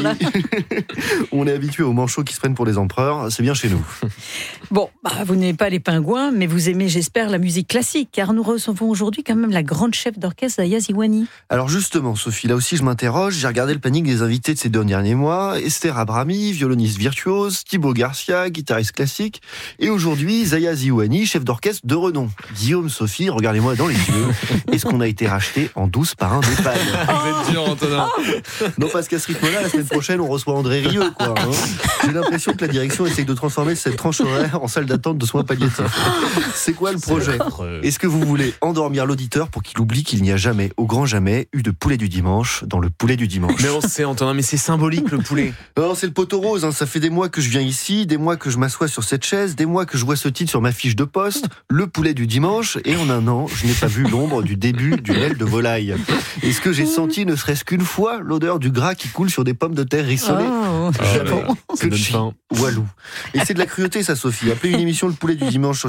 où on est habitué aux manchots qui se prennent pour des empereurs, c'est bien chez nous.
Bon, bah, vous n'aimez pas les pingouins, mais vous aimez, j'espère, la musique classique, car nous recevons aujourd'hui quand même la grande chef d'orchestre Zaya Ziwani.
Alors justement, Sophie, là aussi je m'interroge, j'ai regardé le planning des invités de ces deux derniers mois, Esther Abrami, violoniste virtuose, Thibaut Garcia, guitariste classique, et aujourd'hui Zaya Ziwani, chef d'orchestre de renom. Guillaume, Sophie, regardez-moi dans les yeux, est-ce qu'on a été racheté en douce par un d'EHPAD ?
Vous êtes dur, Antonin.
Non, parce qu'à ce rythme-là, la semaine prochaine, on reçoit André Rieu, quoi. Hein. J'ai l'impression que la direction essaye de transformer cette tranche horaire en salle d'attente de soins palliatifs. C'est quoi le projet ? Est-ce que vous voulez endormir l'auditeur pour qu'il oublie qu'il n'y a jamais, au grand jamais, eu de poulet du dimanche dans le poulet du dimanche ?
Mais on sait, Antonin, mais c'est symbolique le poulet.
Non, c'est le poteau rose, hein. Ça fait des mois que je viens ici, des mois que je m'assois sur cette chaise, des mois que je vois ce titre sur ma fiche de poste, le poulet du dimanche, et en un an, je n'ai pas vu l'ombre du début d'une aile de volaille. Est-ce que j'ai senti, ne serait-ce qu'une fois, l'odeur du gras qui coule sur des pommes de terre rissolées ?
Oh,
Jamais.
Ça donne faim.
Walou. Et c'est de la cruauté, ça, Sophie. Appelez une émission Le poulet du dimanche sur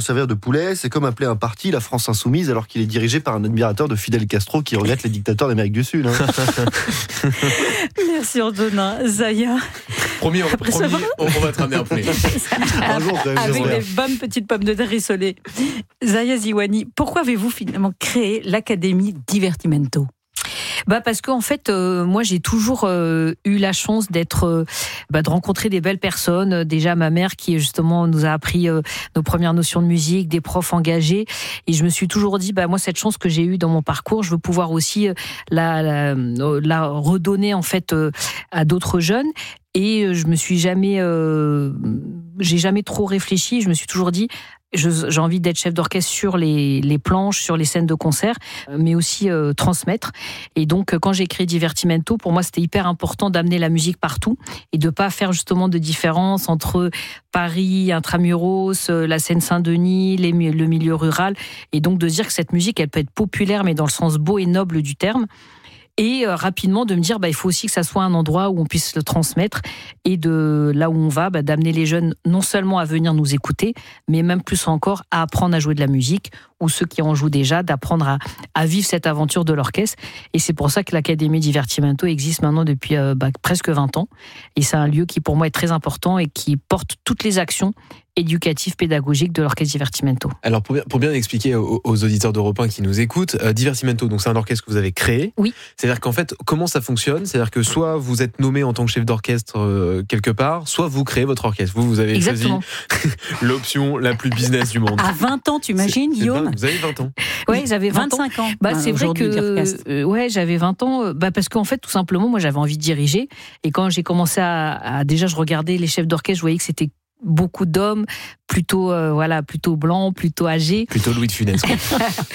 servir de poulet. C'est comme appeler un parti la France Insoumise alors qu'il est dirigé par un admirateur de Fidel Castro qui regrette les dictateurs d'Amérique du Sud. Hein.
Merci Antonin. Zaya.
Promis, on, promis on, on va te ramener un poulet.
Un jour, quand même,
Avec
j'espère.
des bonnes petites pommes de terre rissolées. Zaya Ziwani, pourquoi avez-vous finalement créé l'Académie Divertimento ?
Bah parce qu'en fait, euh, moi j'ai toujours euh, eu la chance d'être, euh, bah, de rencontrer des belles personnes. Déjà ma mère qui justement nous a appris euh, nos premières notions de musique, des profs engagés. Et je me suis toujours dit, bah moi cette chance que j'ai eue dans mon parcours, je veux pouvoir aussi euh, la, la, la redonner en fait euh, à d'autres jeunes. Et je me suis jamais, euh, j'ai jamais trop réfléchi. Je me suis toujours dit, je, j'ai envie d'être chef d'orchestre sur les, les planches, sur les scènes de concert, mais aussi euh, transmettre. Et donc, quand j'ai créé Divertimento, pour moi, c'était hyper important d'amener la musique partout et de pas faire justement de différence entre Paris, Intramuros, la Seine-Saint-Denis, les, le milieu rural. Et donc, de dire que cette musique, elle peut être populaire, mais dans le sens beau et noble du terme. Et euh, rapidement de me dire, bah, il faut aussi que ça soit un endroit où on puisse le transmettre et de là où on va, bah, d'amener les jeunes non seulement à venir nous écouter, mais même plus encore à apprendre à jouer de la musique, ou ceux qui en jouent déjà, d'apprendre à, à vivre cette aventure de l'orchestre. Et c'est pour ça que l'Académie Divertimento existe maintenant depuis euh, bah, presque vingt ans. Et c'est un lieu qui pour moi est très important et qui porte toutes les actions éducatives, pédagogiques de l'orchestre Divertimento.
Alors pour bien, pour bien expliquer aux, aux auditeurs d'Europe un qui nous écoutent, euh, Divertimento, donc c'est un orchestre que vous avez créé.
Oui.
C'est-à-dire qu'en fait, comment ça fonctionne ? C'est-à-dire que soit vous êtes nommé en tant que chef d'orchestre euh, quelque part, soit vous créez votre orchestre. Vous, vous avez
Exactement.
choisi l'option la plus business du monde.
À vingt ans, tu imagines,
C'est- c'est
Guillaume ?
dingue, vous avez vingt ans.
Ouais, j'avais vingt ans.
vingt-cinq ans.
Bah,
euh,
c'est vrai
aujourd'hui,
que
Dirkcast.
euh, ouais, j'avais vingt ans euh, bah parce qu'en fait tout simplement moi j'avais envie de diriger et quand j'ai commencé à, à déjà je regardais les chefs d'orchestre, je voyais que c'était beaucoup d'hommes plutôt euh, voilà, plutôt blancs, plutôt âgés
Plutôt Louis de Funès. quoi.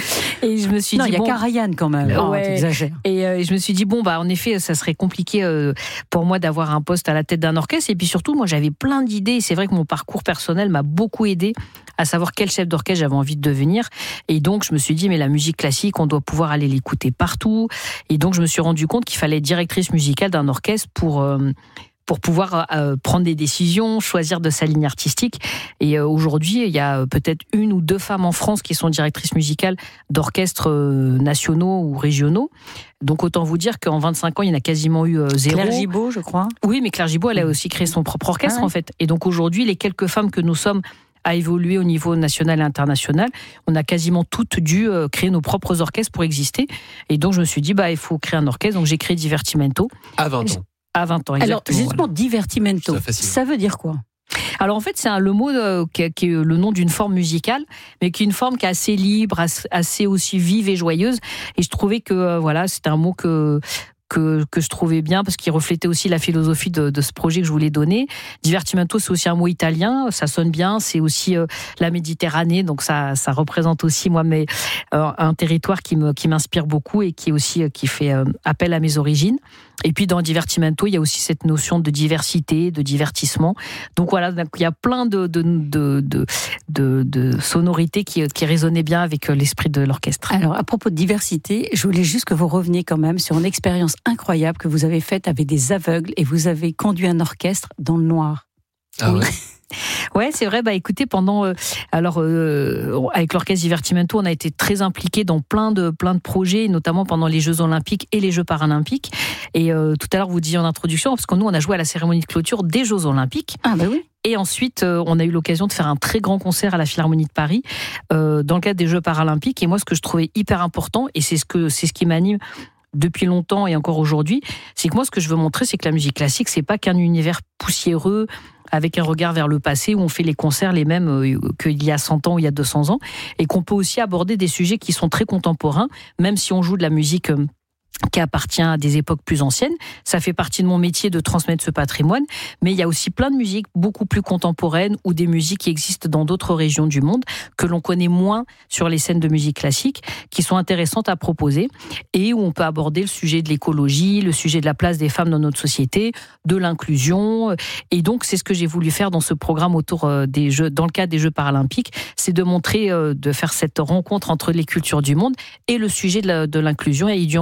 et je me suis
Non,
dit
il y a
bon,
Karajan quand même. Oh,
Ouais.
t'exagères.
et euh, je me suis dit bon bah en effet ça serait compliqué euh, pour moi d'avoir un poste à la tête d'un orchestre et puis surtout moi j'avais plein d'idées et c'est vrai que mon parcours personnel m'a beaucoup aidé à savoir quel chef d'orchestre j'avais envie de devenir et donc je me suis dit mais la musique classique on doit pouvoir aller l'écouter partout et donc je me suis rendu compte qu'il fallait être directrice musicale d'un orchestre pour euh, pour pouvoir euh, prendre des décisions, choisir de sa ligne artistique. Et euh, aujourd'hui, il y a peut-être une ou deux femmes en France qui sont directrices musicales d'orchestres euh, nationaux ou régionaux. Donc autant vous dire qu'en vingt-cinq ans, il y en a quasiment eu euh, zéro.
Claire Gibault, je crois.
Oui, mais Claire Gibault, elle a aussi créé son propre orchestre
Ah ouais.
en fait. Et donc aujourd'hui, les quelques femmes que nous sommes à évoluer au niveau national et international, on a quasiment toutes dû euh, créer nos propres orchestres pour exister. Et donc je me suis dit, bah il faut créer un orchestre. Donc j'ai créé Divertimento
À vingt ans.
à vingt ans.
Alors,
Exactement,
justement,
voilà.
Divertimento,
C'est facile.
ça veut dire quoi ?
Alors en fait, c'est un, le mot euh, qui, qui est le nom d'une forme musicale, mais qui est une forme qui est assez libre, assez, assez aussi vive et joyeuse. Et je trouvais que euh, voilà, c'était un mot que que que je trouvais bien parce qu'il reflétait aussi la philosophie de, de ce projet que je voulais donner. Divertimento, c'est aussi un mot italien, ça sonne bien. C'est aussi euh, la Méditerranée, donc ça ça représente aussi moi mais euh, un territoire qui me qui m'inspire beaucoup et qui aussi euh, qui fait euh, appel à mes origines. Et puis dans Divertimento, il y a aussi cette notion de diversité, de divertissement. Donc voilà, donc il y a plein de de de de, de, de sonorités qui qui résonnaient bien avec l'esprit de l'orchestre.
Alors, à propos de diversité, je voulais juste que vous reveniez quand même sur une expérience incroyable que vous avez faite avec des aveugles et vous avez conduit un orchestre dans le noir.
Ah ouais.
Ouais, c'est vrai. Bah, écoutez, pendant euh, alors euh, avec l'orchestre Divertimento, on a été très impliqués dans plein de plein de projets, notamment pendant les Jeux Olympiques et les Jeux Paralympiques. Et euh, tout à l'heure, vous disiez en introduction, parce que nous, on a joué à la cérémonie de clôture des Jeux Olympiques.
Ah, ben oui.
Et ensuite, euh, on a eu l'occasion de faire un très grand concert à la Philharmonie de Paris euh, dans le cadre des Jeux Paralympiques. Et moi, ce que je trouvais hyper important, et c'est ce que c'est ce qui m'anime depuis longtemps et encore aujourd'hui, c'est que moi, ce que je veux montrer, c'est que la musique classique, c'est pas qu'un univers poussiéreux avec un regard vers le passé où on fait les concerts les mêmes euh, qu'il y a cent ans ou il y a deux cents ans, et qu'on peut aussi aborder des sujets qui sont très contemporains, même si on joue de la musique euh, qui appartient à des époques plus anciennes. Ça fait partie de mon métier de transmettre ce patrimoine, mais il y a aussi plein de musiques beaucoup plus contemporaines ou des musiques qui existent dans d'autres régions du monde que l'on connaît moins sur les scènes de musique classique, qui sont intéressantes à proposer et où on peut aborder le sujet de l'écologie, le sujet de la place des femmes dans notre société, de l'inclusion. Et donc, c'est ce que j'ai voulu faire dans ce programme autour des Jeux, dans le cadre des Jeux Paralympiques, c'est de montrer, de faire cette rencontre entre les cultures du monde et le sujet de, la, de l'inclusion et du handicap.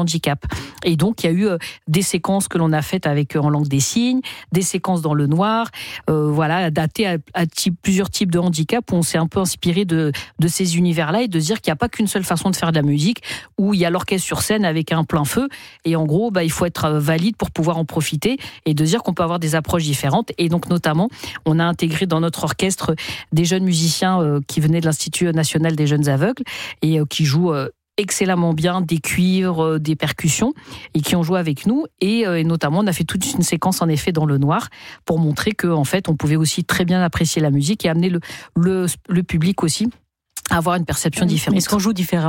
Et donc, il y a eu des séquences que l'on a faites avec en langue des signes, des séquences dans le noir, euh, voilà, adaptées à, à type, plusieurs types de handicap, où on s'est un peu inspiré de, de ces univers-là et de se dire qu'il n'y a pas qu'une seule façon de faire de la musique, où il y a l'orchestre sur scène avec un plein feu, et en gros, bah, il faut être valide pour pouvoir en profiter, et de dire qu'on peut avoir des approches différentes. Et donc, notamment, on a intégré dans notre orchestre des jeunes musiciens euh, qui venaient de l'Institut national des jeunes aveugles, et euh, qui jouent euh, excellemment bien des cuivres, des percussions, et qui ont joué avec nous. Et, euh, et notamment, on a fait toute une séquence en effet dans le noir pour montrer qu'en fait, on pouvait aussi très bien apprécier la musique et amener le, le, le public aussi à avoir une perception différente.
Est-ce qu'on joue différemment ?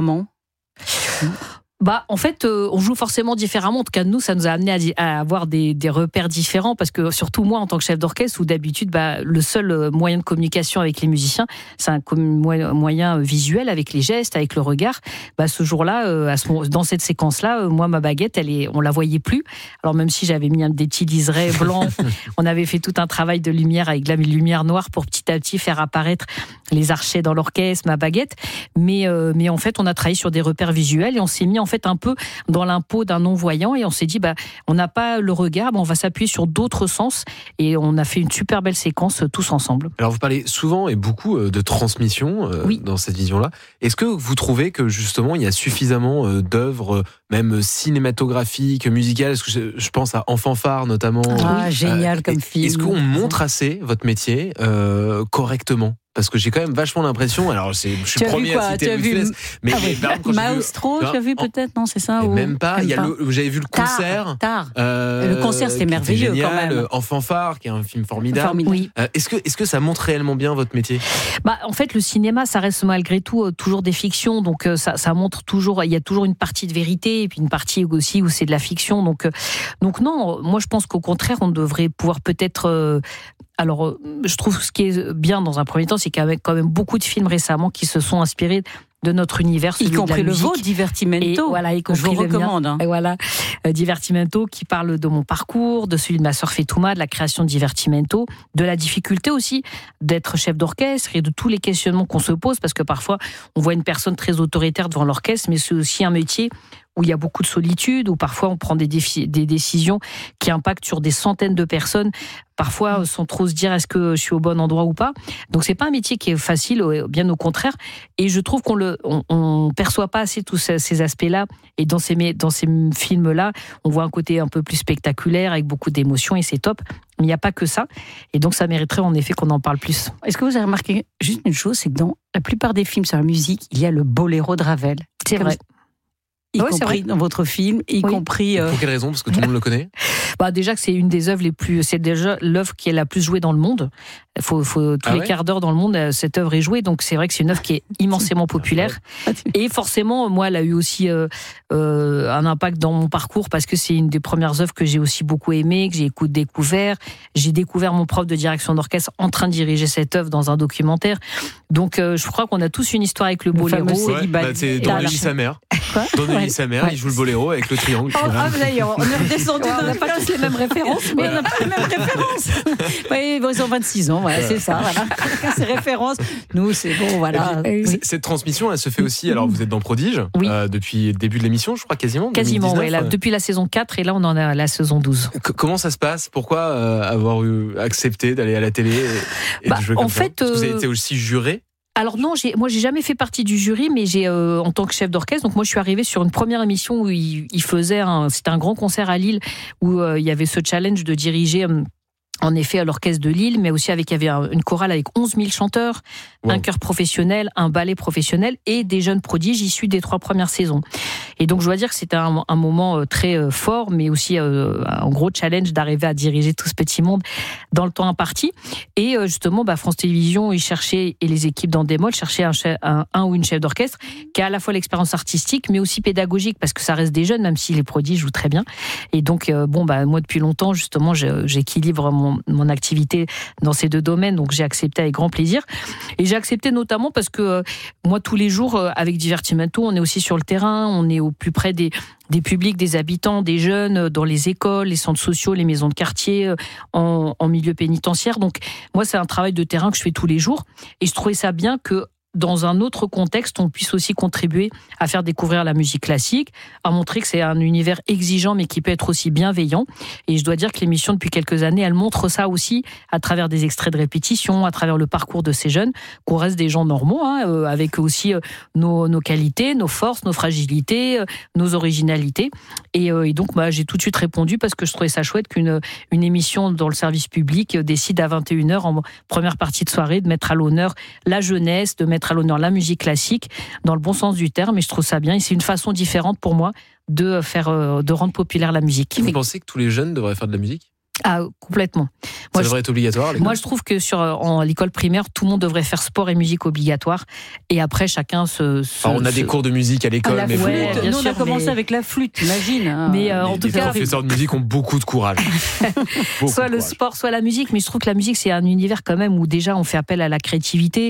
Bah, en fait, euh, on joue forcément différemment. En tout cas, nous, ça nous a amené à, à avoir des, des repères différents, parce que surtout moi, en tant que chef d'orchestre, où d'habitude, bah, le seul moyen de communication avec les musiciens, c'est un com- moyen visuel, avec les gestes, avec le regard. Bah, ce jour-là, euh, à ce, dans cette séquence-là, euh, moi, ma baguette, elle est, on la voyait plus. Alors même si j'avais mis un, des petits liserés blancs, on avait fait tout un travail de lumière avec de la lumière noire pour petit à petit faire apparaître les archets dans l'orchestre, ma baguette. Mais, euh, mais en fait, on a travaillé sur des repères visuels et on s'est mis en fait un peu dans l'impôt d'un non-voyant, et on s'est dit bah on n'a pas le regard, bah, on va s'appuyer sur d'autres sens, et on a fait une super belle séquence euh, tous ensemble.
Alors vous parlez souvent et beaucoup euh, de transmission euh,
oui.
dans cette vision-là. Est-ce que vous trouvez que justement il y a suffisamment euh, d'œuvres, euh, même cinématographiques, musicales? Est-ce que je, je pense à En fanfare notamment.
Ah euh, génial euh, comme film.
Est-ce qu'on montre assez votre métier euh, correctement? Parce que j'ai quand même vachement l'impression, alors c'est, je suis
tu
le premier à citer Louis de Funès, mais,
ah oui.
mais
Maestro, tu as vu peut-être, non, c'est ça ou...
Même pas, il y a le, j'avais vu le concert.
Tard, tard. Euh, le concert, c'était merveilleux
génial,
quand même.
En fanfare, qui est un film formidable.
formidable. Oui.
Euh, est-ce que, est-ce que ça montre réellement bien votre métier?
Bah, en fait, le cinéma, ça reste malgré tout euh, toujours des fictions, donc euh, ça, ça montre toujours, il y a toujours une partie de vérité, et puis une partie aussi où c'est de la fiction, donc, euh, donc non, moi je pense qu'au contraire, on devrait pouvoir peut-être... Euh, Alors, je trouve ce qui est bien dans un premier temps, c'est qu'il y a quand même beaucoup de films récemment qui se sont inspirés de notre univers,
y compris le vôtre, Divertimento.
Et voilà, y compris
je vous recommande. Hein.
Et voilà, euh, Divertimento qui parle de mon parcours, de celui de ma sœur Fetouma, de la création de Divertimento, de la difficulté aussi d'être chef d'orchestre et de tous les questionnements qu'on se pose, parce que parfois on voit une personne très autoritaire devant l'orchestre, mais c'est aussi un métier où il y a beaucoup de solitude, où parfois on prend des, défi- des décisions qui impactent sur des centaines de personnes, parfois sans trop se dire est-ce que je suis au bon endroit ou pas. Donc c'est pas un métier qui est facile, bien au contraire. Et je trouve qu'on le, on, on perçoit pas assez tous ces aspects-là. Et dans ces, dans ces films-là, on voit un côté un peu plus spectaculaire, avec beaucoup d'émotions, et c'est top. Mais il n'y a pas que ça. Et donc ça mériterait en effet qu'on en parle plus.
Est-ce que vous avez remarqué juste une chose, c'est que dans la plupart des films sur la musique, il y a le boléro de Ravel.
C'est vrai.
Y
oui,
compris dans votre film, y oui. compris.
Euh... Pour quelle raison? Parce que tout le monde le connaît.
Bah déjà que c'est une des œuvres les plus, c'est déjà l'œuvre qui est la plus jouée dans le monde. Faut, faut tous ah les ouais quarts d'heure dans le monde, cette œuvre est jouée. Donc c'est vrai que c'est une œuvre qui est immensément populaire. Et forcément, moi, elle a eu aussi euh, euh, un impact dans mon parcours, parce que c'est une des premières œuvres que j'ai aussi beaucoup aimées, que j'ai écoute découvert. J'ai découvert mon prof de direction d'orchestre en train de diriger cette œuvre dans un documentaire. Donc euh, je crois qu'on a tous une histoire avec le, le boléro.
Ouais, bah, c'est Don Denis sa mère. Don Denis sa mère, il joue le boléro avec le triangle.
Oh, ah, d'ailleurs, on est redescendu, on n'a pas tous les mêmes références, mais ouais. on n'a pas les mêmes références. Oui, ils ont vingt-six ans, voilà, ouais. c'est ça. Voilà. Ces références, nous, c'est bon, voilà.
Oui. Cette transmission, elle se fait aussi, alors vous êtes dans Prodige,
oui.
euh, depuis le début de l'émission, je crois, quasiment.
Quasiment, oui, euh... depuis la saison quatre, et là, on en est à la saison douze.
C- comment ça se passe? Pourquoi euh, avoir eu, accepté d'aller à la télé et, et
bah,
de jouer comme
en
ça?
fait,
Parce que vous avez
euh...
été aussi juré?
Alors non, j'ai, moi j'ai jamais fait partie du jury, mais j'ai euh, en tant que chef d'orchestre. Donc moi je suis arrivée sur une première émission où il, il faisait, un, c'était un grand concert à Lille où euh, il y avait ce challenge de diriger. Euh, En effet, à l'orchestre de Lille, mais aussi avec, il y avait une chorale avec onze mille chanteurs, wow. un chœur professionnel, un ballet professionnel et des jeunes prodiges issus des trois premières saisons. Et donc, je dois dire que c'était un, un moment très fort, mais aussi euh, un gros challenge d'arriver à diriger tout ce petit monde dans le temps imparti. Et euh, justement, bah, France Télévisions, ils cherchaient, et les équipes d'Endemol cherchaient un, chef, un, un ou une chef d'orchestre qui a à la fois l'expérience artistique, mais aussi pédagogique, parce que ça reste des jeunes, même si les prodiges jouent très bien. Et donc, euh, bon, bah, moi, depuis longtemps, justement, je, j'équilibre mon Mon, mon activité dans ces deux domaines, donc j'ai accepté avec grand plaisir. Et j'ai accepté notamment parce que euh, moi, tous les jours, euh, avec Divertimento, on est aussi sur le terrain, on est au plus près des, des publics, des habitants, des jeunes, euh, dans les écoles, les centres sociaux, les maisons de quartier, euh, en, en milieu pénitentiaire. Donc moi, c'est un travail de terrain que je fais tous les jours. Et je trouvais ça bien que dans un autre contexte, on puisse aussi contribuer à faire découvrir la musique classique, à montrer que c'est un univers exigeant, mais qui peut être aussi bienveillant. Et je dois dire que l'émission, depuis quelques années, elle montre ça aussi à travers des extraits de répétition, à travers le parcours de ces jeunes, qu'on reste des gens normaux, hein, euh, avec aussi euh, nos, nos qualités, nos forces, nos fragilités, euh, nos originalités. Et, euh, et donc, bah, j'ai tout de suite répondu parce que je trouvais ça chouette qu'une une émission dans le service public décide à vingt et une heures, en première partie de soirée, de mettre à l'honneur la jeunesse, de mettre à l'honneur la musique classique, dans le bon sens du terme, et je trouve ça bien. Et c'est une façon différente pour moi de faire, de rendre populaire la musique.
Vous pensez que tous les jeunes devraient faire de la musique ?
Ah, complètement.
Ça
Moi,
devrait
je,
être obligatoire.
Moi, je trouve que sur en l'école primaire, tout le monde devrait faire sport et musique obligatoire. Et après, chacun se. se
Alors, on a
se...
des cours de musique à l'école,
la
mais
flûte.
Ouais, bien
Nous, on
sûr,
a commencé
mais...
avec la flûte, imagine. Hein.
Mais euh, en
les,
tout
les
cas,
professeurs de musique ont beaucoup de courage. beaucoup
soit
de
le
courage.
sport, soit la musique. Mais je trouve que la musique, c'est un univers quand même où déjà on fait appel à la créativité,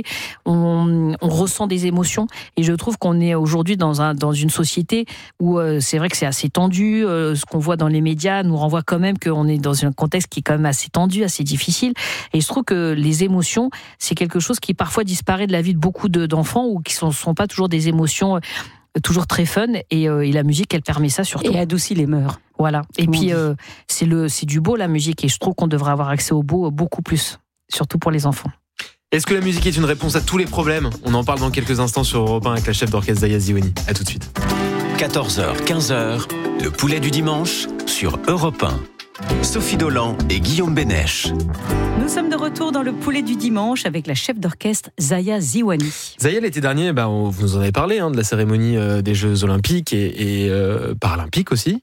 on, on ressent des émotions. Et je trouve qu'on est aujourd'hui dans un dans une société où euh, c'est vrai que c'est assez tendu. Euh, ce qu'on voit dans les médias nous renvoie quand même qu'on est dans un contexte qui est quand même assez tendu, assez difficile. Et je trouve que les émotions, c'est quelque chose qui parfois disparaît de la vie de beaucoup de, d'enfants ou qui ne sont, sont pas toujours des émotions euh, toujours très fun. Et, euh, et la musique, elle permet ça surtout.
Et adoucit les mœurs.
Voilà. Et
Comme
puis,
on dit.
euh, c'est, le, c'est du beau, la musique. Et je trouve qu'on devrait avoir accès au beau beaucoup plus, surtout pour les enfants.
Est-ce que la musique est une réponse à tous les problèmes ? On en parle dans quelques instants sur Europe un avec la chef d'orchestre Zaya Ziwani. À tout de suite.
quatorze heures, quinze heures, le poulet du dimanche sur Europe un. Sophie Dolan et Guillaume Bénèche.
Nous sommes de retour dans le poulet du dimanche avec la chef d'orchestre Zaya Ziwani.
Zaya, l'été dernier, bah, on, vous nous en avez parlé hein, de la cérémonie euh, des Jeux Olympiques et, et euh, Paralympiques aussi.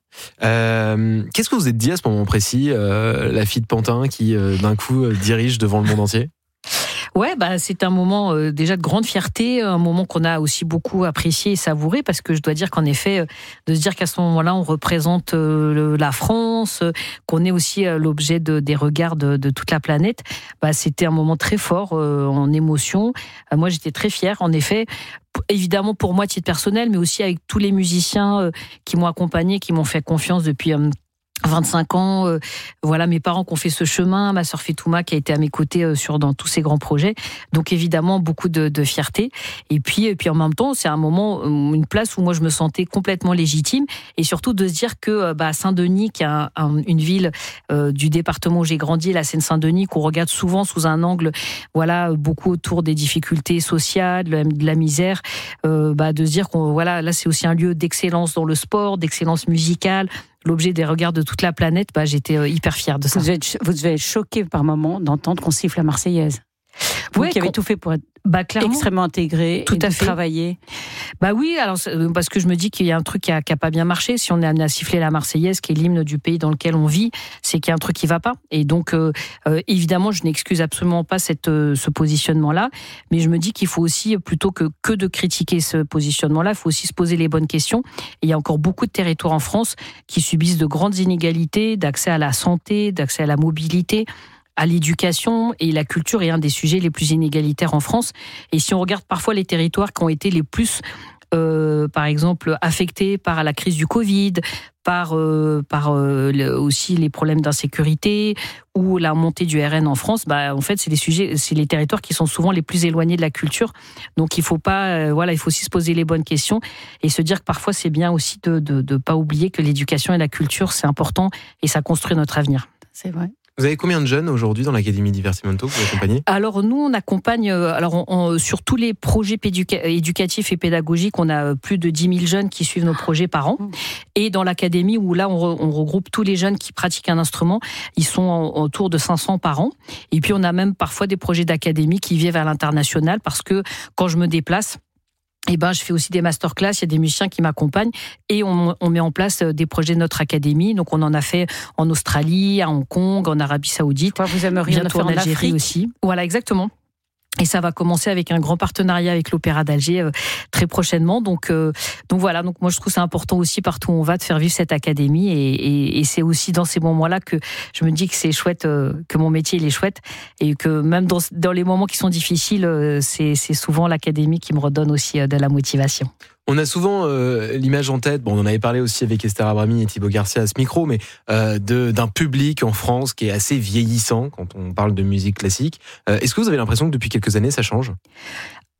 Euh, qu'est-ce que vous vous êtes dit à ce moment précis, euh, la fille de Pantin qui euh, d'un coup euh, dirige devant le monde entier ?
Ouais, bah c'est un moment euh, déjà de grande fierté, un moment qu'on a aussi beaucoup apprécié et savouré, parce que je dois dire qu'en effet, euh, de se dire qu'à ce moment-là, on représente euh, le, la France, euh, qu'on est aussi euh, l'objet de, des regards de, de toute la planète, bah c'était un moment très fort euh, en émotion. Euh, moi, j'étais très fière, en effet. Évidemment pour moi, titre personnel, mais aussi avec tous les musiciens euh, qui m'ont accompagné, qui m'ont fait confiance depuis euh, vingt-cinq ans, euh, voilà mes parents qui ont fait ce chemin, ma sœur Fetouma qui a été à mes côtés euh, sur dans tous ces grands projets. Donc évidemment beaucoup de, de fierté. Et puis et puis en même temps c'est un moment, une place où moi je me sentais complètement légitime et surtout de se dire que bah Saint-Denis, qui est un, un, une ville euh, du département où j'ai grandi, la Seine-Saint-Denis, qu'on regarde souvent sous un angle, voilà beaucoup autour des difficultés sociales, de la misère, euh, bah de se dire qu'on voilà là c'est aussi un lieu d'excellence dans le sport, d'excellence musicale. L'objet des regards de toute la planète, bah, j'étais hyper fière de ça.
Vous devez être, vous devez être choqué par moment d'entendre qu'on siffle la Marseillaise. Vous
Ouais,
qui avez
qu'on...
tout fait pour être
bah, clairement,
extrêmement intégré,
tout
et
à
de
fait.
travailler.
Bah oui, alors parce que je me dis qu'il y a un truc qui a, qui a pas bien marché. Si on est amené à siffler la Marseillaise, qui est l'hymne du pays dans lequel on vit, c'est qu'il y a un truc qui va pas. Et donc, euh, euh, évidemment, je n'excuse absolument pas cette, euh, ce positionnement-là, mais je me dis qu'il faut aussi, plutôt que que de critiquer ce positionnement-là, il faut aussi se poser les bonnes questions. Et il y a encore beaucoup de territoires en France qui subissent de grandes inégalités d'accès à la santé, d'accès à la mobilité, à l'éducation, et la culture est un des sujets les plus inégalitaires en France. Et si on regarde parfois les territoires qui ont été les plus, euh, par exemple, affectés par la crise du Covid, par, euh, par euh, le, aussi les problèmes d'insécurité ou la montée du R N en France, bah, en fait, c'est les sujets, c'est les territoires qui sont souvent les plus éloignés de la culture. Donc, il faut pas, euh, voilà, il faut aussi se poser les bonnes questions et se dire que parfois, c'est bien aussi de, de, de pas oublier que l'éducation et la culture, c'est important et ça construit notre avenir.
C'est vrai.
Vous avez combien de jeunes aujourd'hui dans l'Académie Divertimento que vous accompagnez ?
Alors nous, on accompagne, alors on, on, sur tous les projets péduca- éducatifs et pédagogiques, on a plus de dix mille jeunes qui suivent nos projets par an. Et dans l'Académie, où là, on, re, on regroupe tous les jeunes qui pratiquent un instrument, ils sont en, autour de cinq cents par an. Et puis on a même parfois des projets d'académie qui viennent vers l'international, parce que quand je me déplace, eh ben, je fais aussi des masterclass, il y a des musiciens qui m'accompagnent et on, on met en place des projets de notre académie. Donc, on en a fait en Australie, à Hong Kong, en Arabie Saoudite.
Quoi, vous aimeriez en faire en
Algérie
Afrique
aussi. Voilà, exactement. Et ça va commencer avec un grand partenariat avec l'Opéra d'Alger euh, très prochainement. Donc, euh, donc voilà. Donc moi, je trouve c'est important aussi partout où on va de faire vivre cette académie. Et, et, et c'est aussi dans ces moments-là que je me dis que c'est chouette, euh, que mon métier il est chouette, et que même dans, dans les moments qui sont difficiles, euh, c'est, c'est souvent l'académie qui me redonne aussi euh, de la motivation.
On a souvent euh, l'image en tête, bon, on en avait parlé aussi avec Esther Abrami et Thibaut Garcia à ce micro, mais euh, de, d'un public en France qui est assez vieillissant quand on parle de musique classique. Euh, est-ce que vous avez l'impression que depuis quelques années, ça change ?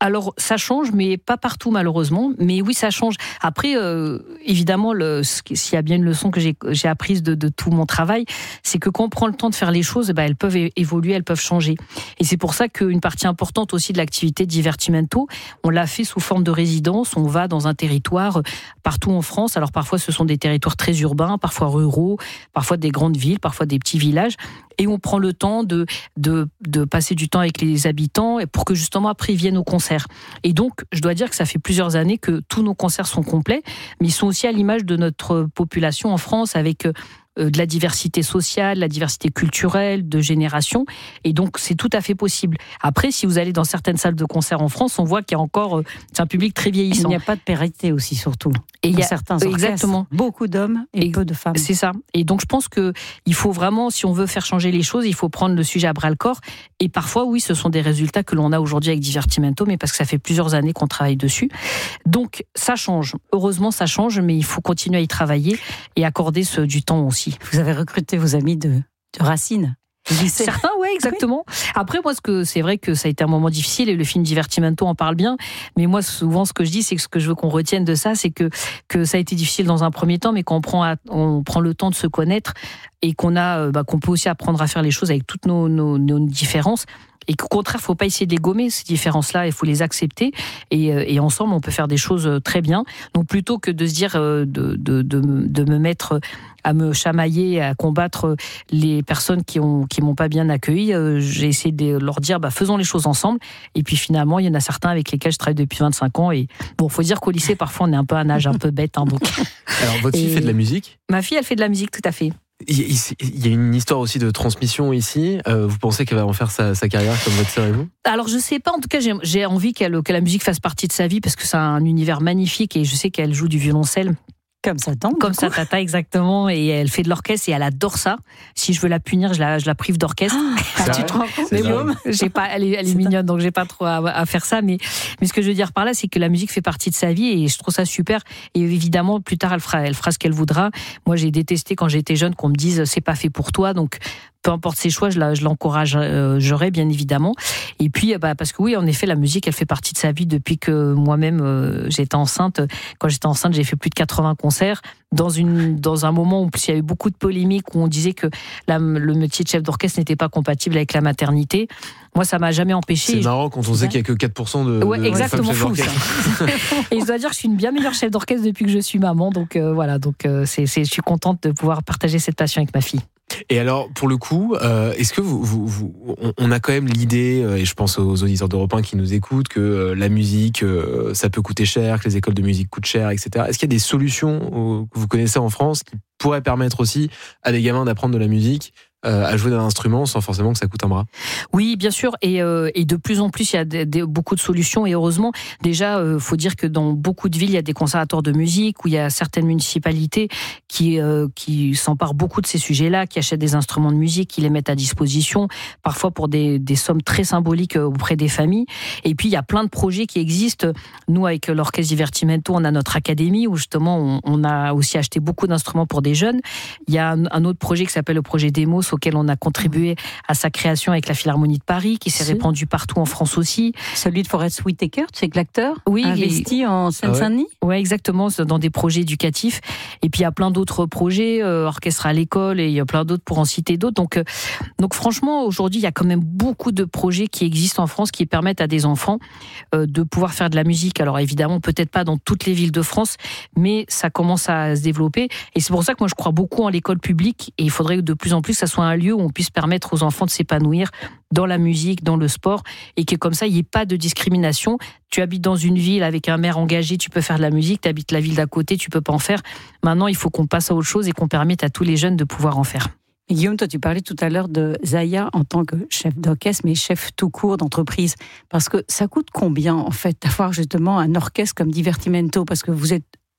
Alors, ça change, mais pas partout, malheureusement. Mais oui, ça change. Après, euh, évidemment, le, s'il y a bien une leçon que j'ai, j'ai apprise de, de tout mon travail, c'est que quand on prend le temps de faire les choses, bah, elles peuvent évoluer, elles peuvent changer. Et c'est pour ça qu'une partie importante aussi de l'activité Divertimento, on l'a fait sous forme de résidence. On va dans un territoire partout en France. Alors, parfois, ce sont des territoires très urbains, parfois ruraux, parfois des grandes villes, parfois des petits villages. Et on prend le temps de, de, de passer du temps avec les habitants pour que justement après ils viennent au concert. Et donc, je dois dire que ça fait plusieurs années que tous nos concerts sont complets, mais ils sont aussi à l'image de notre population en France avec de la diversité sociale, la diversité culturelle, de génération. Et donc, c'est tout à fait possible. Après, si vous allez dans certaines salles de concert en France, on voit qu'il y a encore c'est un public très vieillissant.
Il n'y a pas de parité aussi, surtout.
Et il y a
certains orchestres,
exactement
beaucoup d'hommes et, et peu de femmes.
C'est ça. Et donc, je pense que il faut vraiment, si on veut faire changer les choses, il faut prendre le sujet à bras le corps. Et parfois, oui, ce sont des résultats que l'on a aujourd'hui avec Divertimento, mais parce que ça fait plusieurs années qu'on travaille dessus. Donc, ça change. Heureusement, ça change, mais il faut continuer à y travailler et accorder ce, du temps aussi.
Vous avez recruté vos amis de, de Racine.
Certains, oui, exactement. Oui. Après, moi, ce que c'est vrai que ça a été un moment difficile et le film Divertimento en parle bien. Mais moi, souvent, ce que je dis, c'est que ce que je veux qu'on retienne de ça, c'est que que ça a été difficile dans un premier temps, mais qu'on prend à, on prend le temps de se connaître et qu'on a, bah, qu'on peut aussi apprendre à faire les choses avec toutes nos, nos, nos différences. Et qu'au contraire, il ne faut pas essayer de les gommer, ces différences-là, il faut les accepter. Et, et ensemble, on peut faire des choses très bien. Donc, plutôt que de se dire, de, de, de, de me mettre à me chamailler, à combattre les personnes qui ont qui m'ont pas bien accueilli, j'ai essayé de leur dire, bah, faisons les choses ensemble. Et puis finalement, il y en a certains avec lesquels je travaille depuis vingt-cinq ans. Et bon, faut dire qu'au lycée, parfois, on est un peu à un âge un peu bête. Hein, donc.
Alors, votre fille et fait de la musique ?
Ma fille, elle fait de la musique, tout à fait.
Il y a une histoire aussi de transmission ici. Euh, vous pensez qu'elle va en faire sa, sa carrière comme votre sœur et vous ?
Alors je sais pas, en tout cas j'ai, j'ai envie qu'elle, que la musique fasse partie de sa vie parce que c'est un univers magnifique et je sais qu'elle joue du violoncelle.
Comme sa tante.
Comme sa tata, exactement. Et elle fait de l'orchestre et elle adore ça. Si je veux la punir, je la, je la prive d'orchestre.
Ah, tu te rends compte,
mais bon, j'ai pas, elle est, elle est, est mignonne, donc j'ai pas trop à, à faire ça. Mais, mais ce que je veux dire par là, c'est que la musique fait partie de sa vie et je trouve ça super. Et évidemment, plus tard, elle fera, elle fera ce qu'elle voudra. Moi, j'ai détesté quand j'étais jeune qu'on me dise c'est pas fait pour toi. Donc, peu importe ses choix, je, la, je l'encourage, euh, j'aurais bien évidemment. Et puis, bah, parce que oui, en effet, la musique, elle fait partie de sa vie depuis que moi-même, euh, j'étais enceinte. Quand j'étais enceinte, j'ai fait plus de quatre-vingts concerts dans une, dans un moment où il y avait beaucoup de polémiques, où on disait que la, le métier de chef d'orchestre n'était pas compatible avec la maternité. Moi, ça m'a jamais empêché.
C'est marrant quand on sait qu'il y a que quatre pour cent de,
ouais,
de
exactement,
femmes chefs
d'orchestre. Et je dois dire que je suis une bien meilleure chef d'orchestre depuis que je suis maman. Donc euh, voilà, donc euh, c'est, c'est, je suis contente de pouvoir partager cette passion avec ma fille.
Et alors, pour le coup, euh, est-ce que vous, vous, vous, on a quand même l'idée, euh, et je pense aux auditeurs d'Europe un qui nous écoutent, que euh, la musique, euh, ça peut coûter cher, que les écoles de musique coûtent cher, et cetera. Est-ce qu'il y a des solutions euh, que vous connaissez en France qui pourraient permettre aussi à des gamins d'apprendre de la musique, euh, à jouer d'un instrument sans forcément que ça coûte un bras ?
Oui, bien sûr, et, euh, et de plus en plus, il y a des, des, beaucoup de solutions, et heureusement, déjà, il euh, faut dire que dans beaucoup de villes, il y a des conservatoires de musique, où il y a certaines municipalités qui, euh, qui s'emparent beaucoup de ces sujets-là, qui achètent des instruments de musique, qui les mettent à disposition, parfois pour des, des sommes très symboliques auprès des familles. Et puis, il y a plein de projets qui existent. Nous, avec l'Orchestre Divertimento, on a notre académie, où justement, on, on a aussi acheté beaucoup d'instruments pour des jeunes. Il y a un, un autre projet qui s'appelle le projet Demos, auquel on a contribué à sa création avec la Philharmonie de Paris, qui s'est répandu partout en France aussi.
Celui de Forest Whitaker, c'est l'acteur
oui,
investi et... en Seine-Saint-Denis.
Oui, ouais, exactement, dans des projets éducatifs. Et puis il y a plein d'autres projets, euh, orchestre à l'école, et il y a plein d'autres pour en citer d'autres. Donc, euh, donc franchement, aujourd'hui, il y a quand même beaucoup de projets qui existent en France qui permettent à des enfants euh, de pouvoir faire de la musique. Alors évidemment, peut-être pas dans toutes les villes de France, mais ça commence à se développer. Et c'est pour ça que moi, je crois beaucoup en l'école publique. Et il faudrait de plus en plus que ça soit un lieu où on puisse permettre aux enfants de s'épanouir dans la musique, dans le sport, et que comme ça, il n'y ait pas de discrimination. Tu habites dans une ville avec un maire engagé, tu peux faire de la musique, tu habites la ville d'à côté, tu peux pas en faire. Maintenant, il faut qu'on passe à autre chose et qu'on permette à tous les jeunes de pouvoir en faire.
Et Guillaume, toi, tu parlais tout à l'heure de Zaya en tant que chef d'orchestre, mais chef tout court d'entreprise. Parce que ça coûte combien, en fait, d'avoir justement un orchestre comme Divertimento ? Parce que vous êtes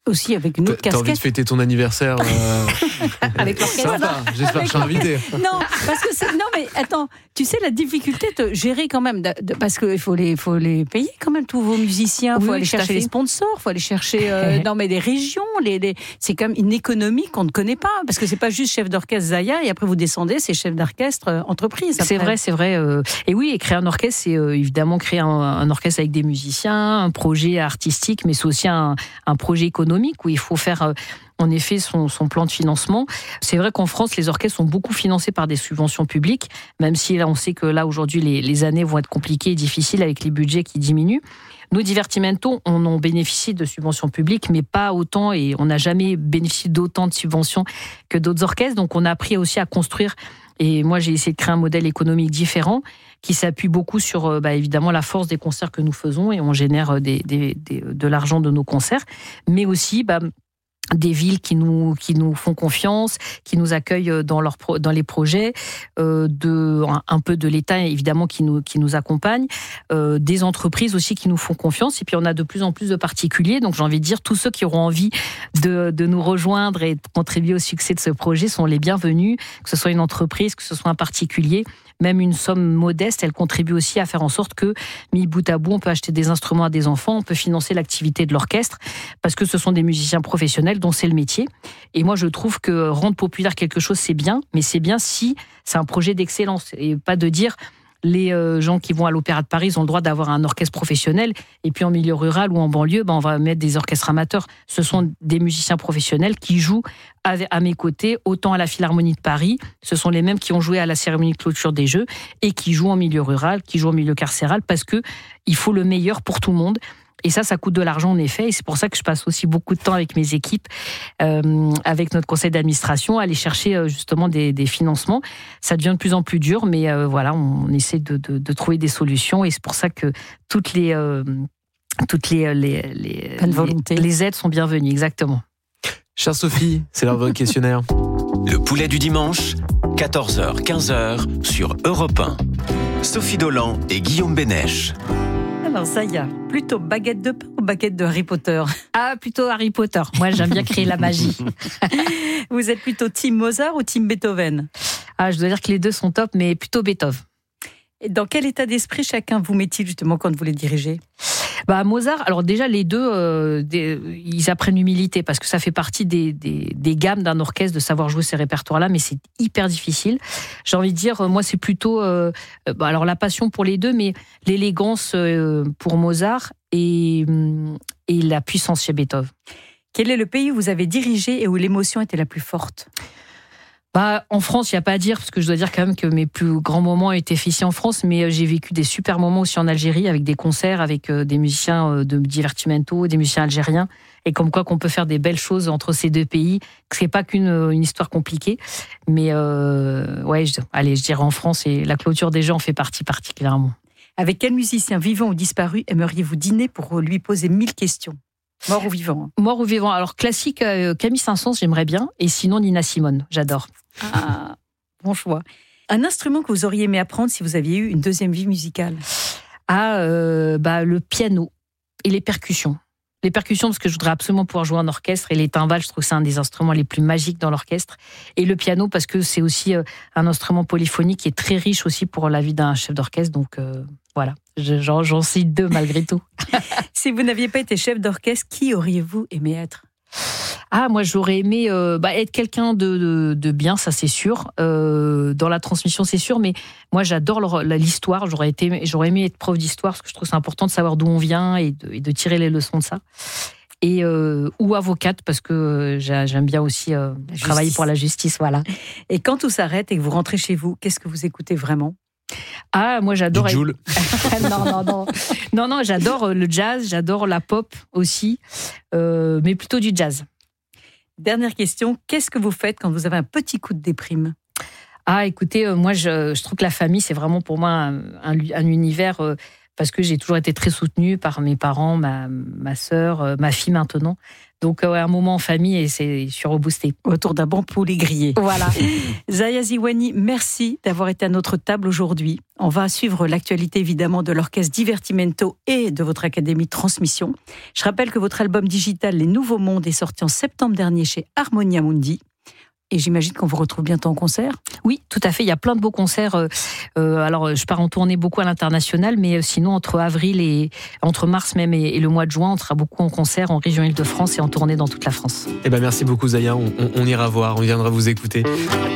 aussi avec une autre
T'as
casquette.
envie de fêter ton anniversaire euh...
avec l'orchestre.
Sympa, j'espère que je suis invité.
Non, parce que c'est... non mais attends, tu sais la difficulté de gérer quand même, de, de, parce qu'il faut les, faut les payer quand même tous vos musiciens, il faut
oui,
aller chercher les sponsors, il faut aller chercher euh, non mais des régions, les, les... c'est quand même une économie qu'on ne connaît pas, parce que c'est pas juste chef d'orchestre Zaya et après vous descendez, c'est chef d'orchestre euh, entreprise. Après.
C'est vrai, c'est vrai. Euh, et oui, et créer un orchestre, c'est euh, évidemment créer un, un orchestre avec des musiciens, un projet artistique, mais c'est aussi un, un projet économique où il faut faire... Euh, en effet, son, son plan de financement. C'est vrai qu'en France, les orchestres sont beaucoup financés par des subventions publiques, même si là, on sait que là, aujourd'hui, les, les années vont être compliquées et difficiles avec les budgets qui diminuent. Nous, Divertimento, on en bénéficie de subventions publiques, mais pas autant, et on n'a jamais bénéficié d'autant de subventions que d'autres orchestres. Donc, on a appris aussi à construire, et moi, j'ai essayé de créer un modèle économique différent qui s'appuie beaucoup sur, bah, évidemment, la force des concerts que nous faisons, et on génère des, des, des, de l'argent de nos concerts, mais aussi... Bah, des villes qui nous qui nous font confiance, qui nous accueillent dans leurs pro, dans les projets, euh, de un, un peu de l'État évidemment qui nous qui nous accompagne, euh, des entreprises aussi qui nous font confiance, et puis on a de plus en plus de particuliers. Donc j'ai envie de dire, tous ceux qui auront envie de de nous rejoindre et de contribuer au succès de ce projet sont les bienvenus, que ce soit une entreprise, que ce soit un particulier. Même une somme modeste, elle contribue aussi à faire en sorte que, mis bout à bout, on peut acheter des instruments à des enfants, on peut financer l'activité de l'orchestre, parce que ce sont des musiciens professionnels dont c'est le métier. Et moi, je trouve que rendre populaire quelque chose, c'est bien, mais c'est bien si c'est un projet d'excellence, et pas de dire... Les gens qui vont à l'Opéra de Paris, ils ont le droit d'avoir un orchestre professionnel. Et puis en milieu rural ou en banlieue, ben on va mettre des orchestres amateurs. Ce sont des musiciens professionnels qui jouent à mes côtés, autant à la Philharmonie de Paris. Ce sont les mêmes qui ont joué à la cérémonie de clôture des Jeux et qui jouent en milieu rural, qui jouent en milieu carcéral, parce que il faut le meilleur pour tout le monde. Et ça, ça coûte de l'argent en effet, et c'est pour ça que je passe aussi beaucoup de temps avec mes équipes, euh, avec notre conseil d'administration, à aller chercher euh, justement des, des financements. Ça devient de plus en plus dur, mais euh, voilà, on essaie de, de, de trouver des solutions, et c'est pour ça que toutes les euh, toutes les les les, les les aides sont bienvenues, exactement.
Chère Sophie, c'est l'heure de votre questionnaire.
Le poulet du dimanche, quatorze heures quinze heures sur Europe un. Sophie Dolan et Guillaume Bénèche.
Alors ça y est, plutôt baguette de pain ou baguette de Harry Potter?
Ah, plutôt Harry Potter. Moi, j'aime bien créer la magie.
Vous êtes plutôt team Mozart ou team Beethoven?
Ah, je dois dire que les deux sont top, mais plutôt Beethoven.
Et dans quel état d'esprit chacun vous met-il justement quand vous les dirigez?
Bah, Mozart, alors déjà les deux, euh, des, ils apprennent l'humilité, parce que ça fait partie des, des, des gammes d'un orchestre de savoir jouer ces répertoires-là, mais c'est hyper difficile. J'ai envie de dire, moi c'est plutôt, euh, bah, alors la passion pour les deux, mais l'élégance euh, pour Mozart et, et la puissance chez Beethoven.
Quel est le pays où vous avez dirigé et où l'émotion était la plus forte?
Bah, en France, il n'y a pas à dire, parce que je dois dire quand même que mes plus grands moments étaient faits ici en France, mais j'ai vécu des super moments aussi en Algérie, avec des concerts, avec des musiciens de Divertimento, des musiciens algériens, et comme quoi qu'on peut faire des belles choses entre ces deux pays, que c'est pas qu'une une histoire compliquée, mais euh, ouais, je, allez, je dirais en France, et la clôture des Jeux en fait partie particulièrement.
Avec quel musicien vivant ou disparu aimeriez-vous dîner pour lui poser mille questions? Mort ou vivant?
Mort ou vivant. Alors classique, euh, Camille Saint-Saëns, j'aimerais bien, et sinon Nina Simone, j'adore.
Ah, bon choix. Un instrument que vous auriez aimé apprendre si vous aviez eu une deuxième vie musicale?
Ah, euh, bah, le piano et les percussions. Les percussions, parce que je voudrais absolument pouvoir jouer en orchestre, et les timbales, je trouve que c'est un des instruments les plus magiques dans l'orchestre. Et le piano, parce que c'est aussi euh, un instrument polyphonique qui est très riche aussi pour la vie d'un chef d'orchestre. Donc euh, voilà, j'en, j'en cite deux malgré tout.
Si vous n'aviez pas été chef d'orchestre, qui auriez-vous aimé être?
Ah, moi, j'aurais aimé euh, bah, être quelqu'un de, de, de bien, ça c'est sûr. Euh, dans la transmission, c'est sûr. Mais moi, j'adore leur, l'histoire. J'aurais, été, j'aurais aimé être prof d'histoire, parce que je trouve que c'est important de savoir d'où on vient et de, et de tirer les leçons de ça. Et, euh, ou avocate, parce que j'aime bien aussi euh, travailler pour la justice. Voilà.
Et quand tout s'arrête et que vous rentrez chez vous, qu'est-ce que vous écoutez vraiment?
Ah, moi j'adore.
Joule.
non, non, non. Non, non, j'adore le jazz, j'adore la pop aussi, euh, mais plutôt du jazz.
Dernière question, qu'est-ce que vous faites quand vous avez un petit coup de déprime?
Ah, écoutez, euh, moi je, je trouve que la famille, c'est vraiment pour moi un, un, un univers. Euh, parce que j'ai toujours été très soutenue par mes parents, ma, ma sœur, ma fille maintenant. Donc, ouais, un moment en famille et c'est surboosté.
Autour d'un bon poulet grillé.
Voilà.
Zaya Ziwani, merci d'avoir été à notre table aujourd'hui. On va suivre l'actualité évidemment de l'orchestre Divertimento et de votre académie de transmission. Je rappelle que votre album digital Les Nouveaux Mondes est sorti en septembre dernier chez Harmonia Mundi. Et j'imagine qu'on vous retrouve bientôt en concert.
Oui, tout à fait. Il y a plein de beaux concerts. Euh, alors, je pars en tournée beaucoup à l'international, mais sinon, entre avril et entre mars même et, et le mois de juin, on sera beaucoup en concert en région Île-de-France et en tournée dans toute la France.
Eh ben, merci beaucoup, Zaya. On, on, on ira voir, on viendra vous écouter.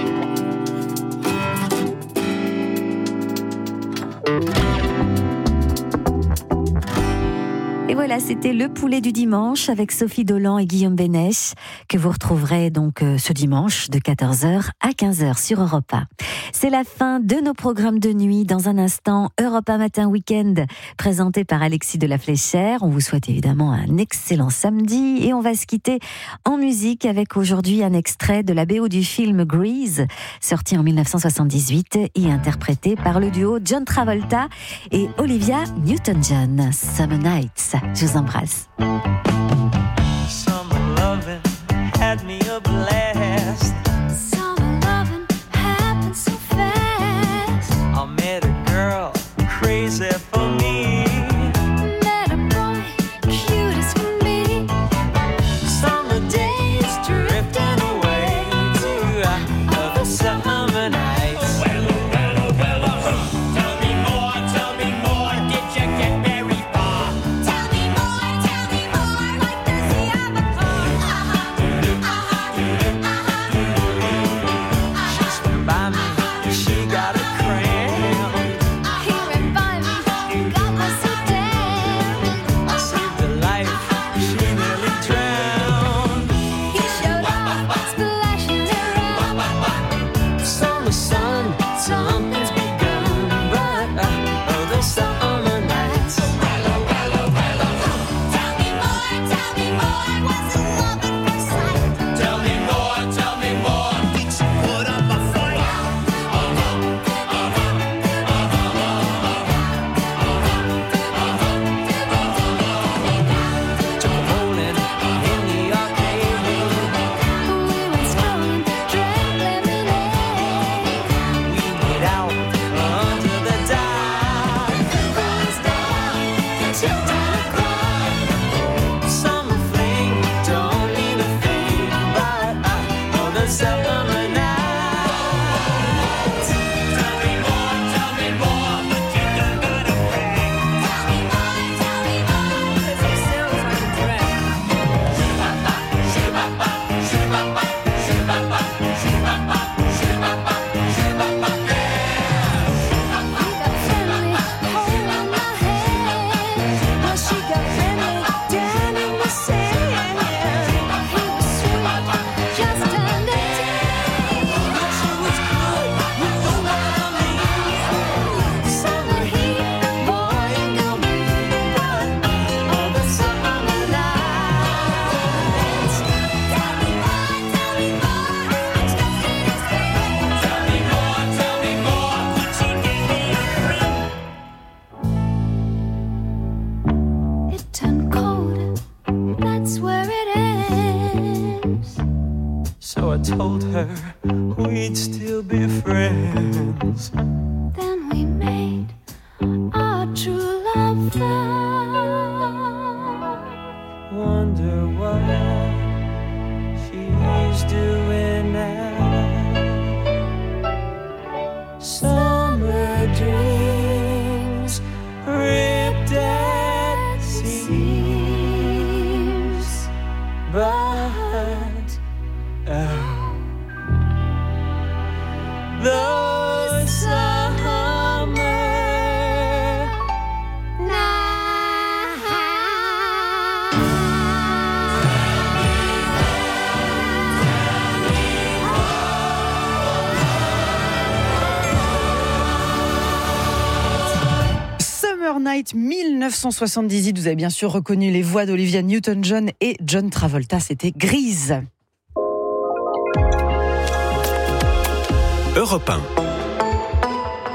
Et voilà, c'était le poulet du dimanche avec Sophie Dolan et Guillaume Bénèche, que vous retrouverez donc ce dimanche de quatorze heures à quinze heures sur Europe un. C'est la fin de nos programmes de nuit. Dans un instant, Europe un Matin Week-end, présenté par Alexis de la Fléchère. On vous souhaite évidemment un excellent samedi et on va se quitter en musique avec aujourd'hui un extrait de la B O du film Grease, sorti en dix-neuf cent soixante-dix-huit et interprété par le duo John Travolta et Olivia Newton-John. Summer Nights. Je vous embrasse.
Summer loving had me a blast. Summer loving happened so fast. I met a girl crazy for me. Met a boy cute as can be. Summer days drifting away to other summer nights. Well, well, well, uh, tell me more, tell me more. Did you get very far? Tell me more, tell me more. Like does he have a car? Uh-huh, uh-huh, uh-huh. She swam by me, she got a cramp. He ran by me, got me so damn. I saved her life, she nearly drowned. He showed up, splashing around. Summer sun, something's begun, but uh, the summer nights. Tell me more, tell me more. Was it love at first sight? Tell me more, tell me more. Did you put up a fight? Took a bowling in the arcade. We went strolling, drank lemonade. We made out under the dark. Closed down, tipped on a clock. Summer fling, don't mean a thing, but uh, oh, the summer nights. Tell me more, tell me more, but you don't gotta brag. Tell me more, tell me more, 'cause it sounds like a drag. Shoo-ba-ba, shoo-ba-ba, shoo-ba-ba, shoo-ba-ba, shoo-ba-ba, shoo-ba-ba, yeah. He got friendly, holding my hand, while she got friendly down in the sand. He was sweet, just under ten. She was good, you know what I mean. Summer heat, boy and girl breathing blood, all the summer nights. Tell me more, tell me more, I'm just in his bed. Tell me more, tell me more, would you give me a ring? It turned cold, that's where it ends. So I told her we'd still be friends. Then we made our true love vow. Wonder what she's doing now. Summer dreams ripped at seams, but oh, the summer
Summer Night dix-neuf cent soixante-dix-huit, vous avez bien sûr reconnu les voix d'Olivia Newton-John et John Travolta, c'était Grease.
Europe un.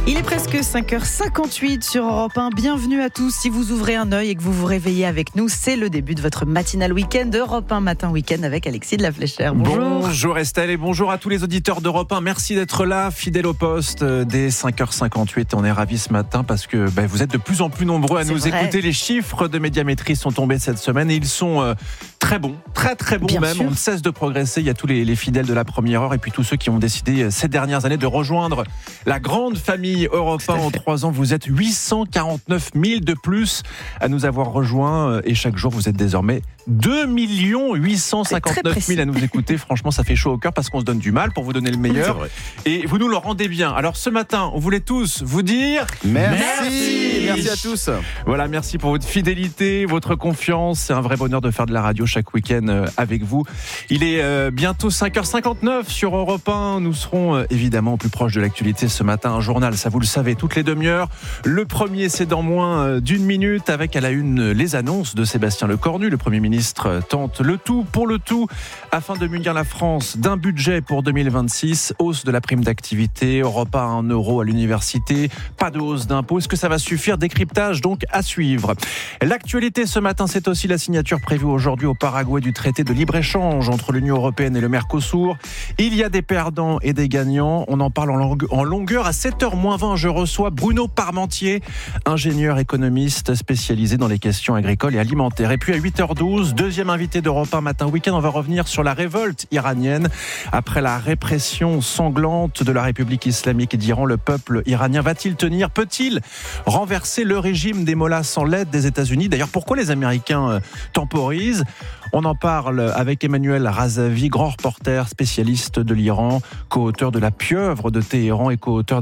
Il est presque cinq heures cinquante-huit sur Europe un. Bienvenue à tous. Si vous ouvrez un œil et que vous vous réveillez avec nous, c'est le début de votre matinal week-end Europe un Matin Week-end avec Alexis de la Fléchère. Bonjour.
Bonjour Estelle et bonjour à tous les auditeurs d'Europe un. Merci d'être là, fidèles au poste dès cinq heures cinquante-huit. On est ravis ce matin parce que bah, vous êtes de plus en plus nombreux à
C'est
nous
vrai.
écouter. Les chiffres de Médiamétrie sont tombés cette semaine et ils sont euh, très bons, très très bons
Bien
même.
sûr.
On ne cesse de progresser. Il y a tous les, les fidèles de la première heure et puis tous ceux qui ont décidé ces dernières années de rejoindre la grande famille Europe un. En trois ans, vous êtes huit cent quarante-neuf mille de plus à nous avoir rejoints et chaque jour, vous êtes désormais deux millions huit cent cinquante-neuf mille à nous écouter. Franchement, ça fait chaud au cœur parce qu'on se donne du mal pour vous donner le meilleur. Et vous nous le rendez bien. Alors ce matin, on voulait tous vous dire
Merci.
Merci,
Merci à tous.
Voilà, merci pour votre fidélité, votre confiance. C'est un vrai bonheur de faire de la radio chaque week-end avec vous. Il est euh, bientôt cinq heures cinquante-neuf sur Europe un. Nous serons euh, évidemment au plus proche de l'actualité ce matin. Un journal, ça vous le savez, toutes les demi-heures. Le premier, c'est dans moins d'une minute avec à la une les annonces de Sébastien Lecornu. Le Premier ministre tente le tout pour le tout afin de munir la France d'un budget pour deux mille vingt-six. Hausse de la prime d'activité, repas à un euro à l'université, pas de hausse d'impôts. Est-ce que ça va suffire? Décryptage donc à suivre. L'actualité ce matin, c'est aussi la signature prévue aujourd'hui au Paraguay du traité de libre-échange entre l'Union européenne et le Mercosur. Il y a des perdants et des gagnants. On en parle en, longue, en longueur. À sept heures moins vingt, je reçois Bruno Parmentier, ingénieur économiste spécialisé dans les questions agricoles et alimentaires. Et puis à huit heures douze, deuxième invité d'Europe un Matin Week-end, on va revenir sur la révolte iranienne. Après la répression sanglante de la République islamique d'Iran, le peuple iranien va-t-il tenir? Peut-il renverser le régime des mollahs sans l'aide des États-Unis? D'ailleurs, pourquoi les Américains temporisent? On en parle avec Emmanuel Razavi, grand reporter spécialiste de l'Iran, co-auteur de La Pieuvre de Téhéran et co-auteur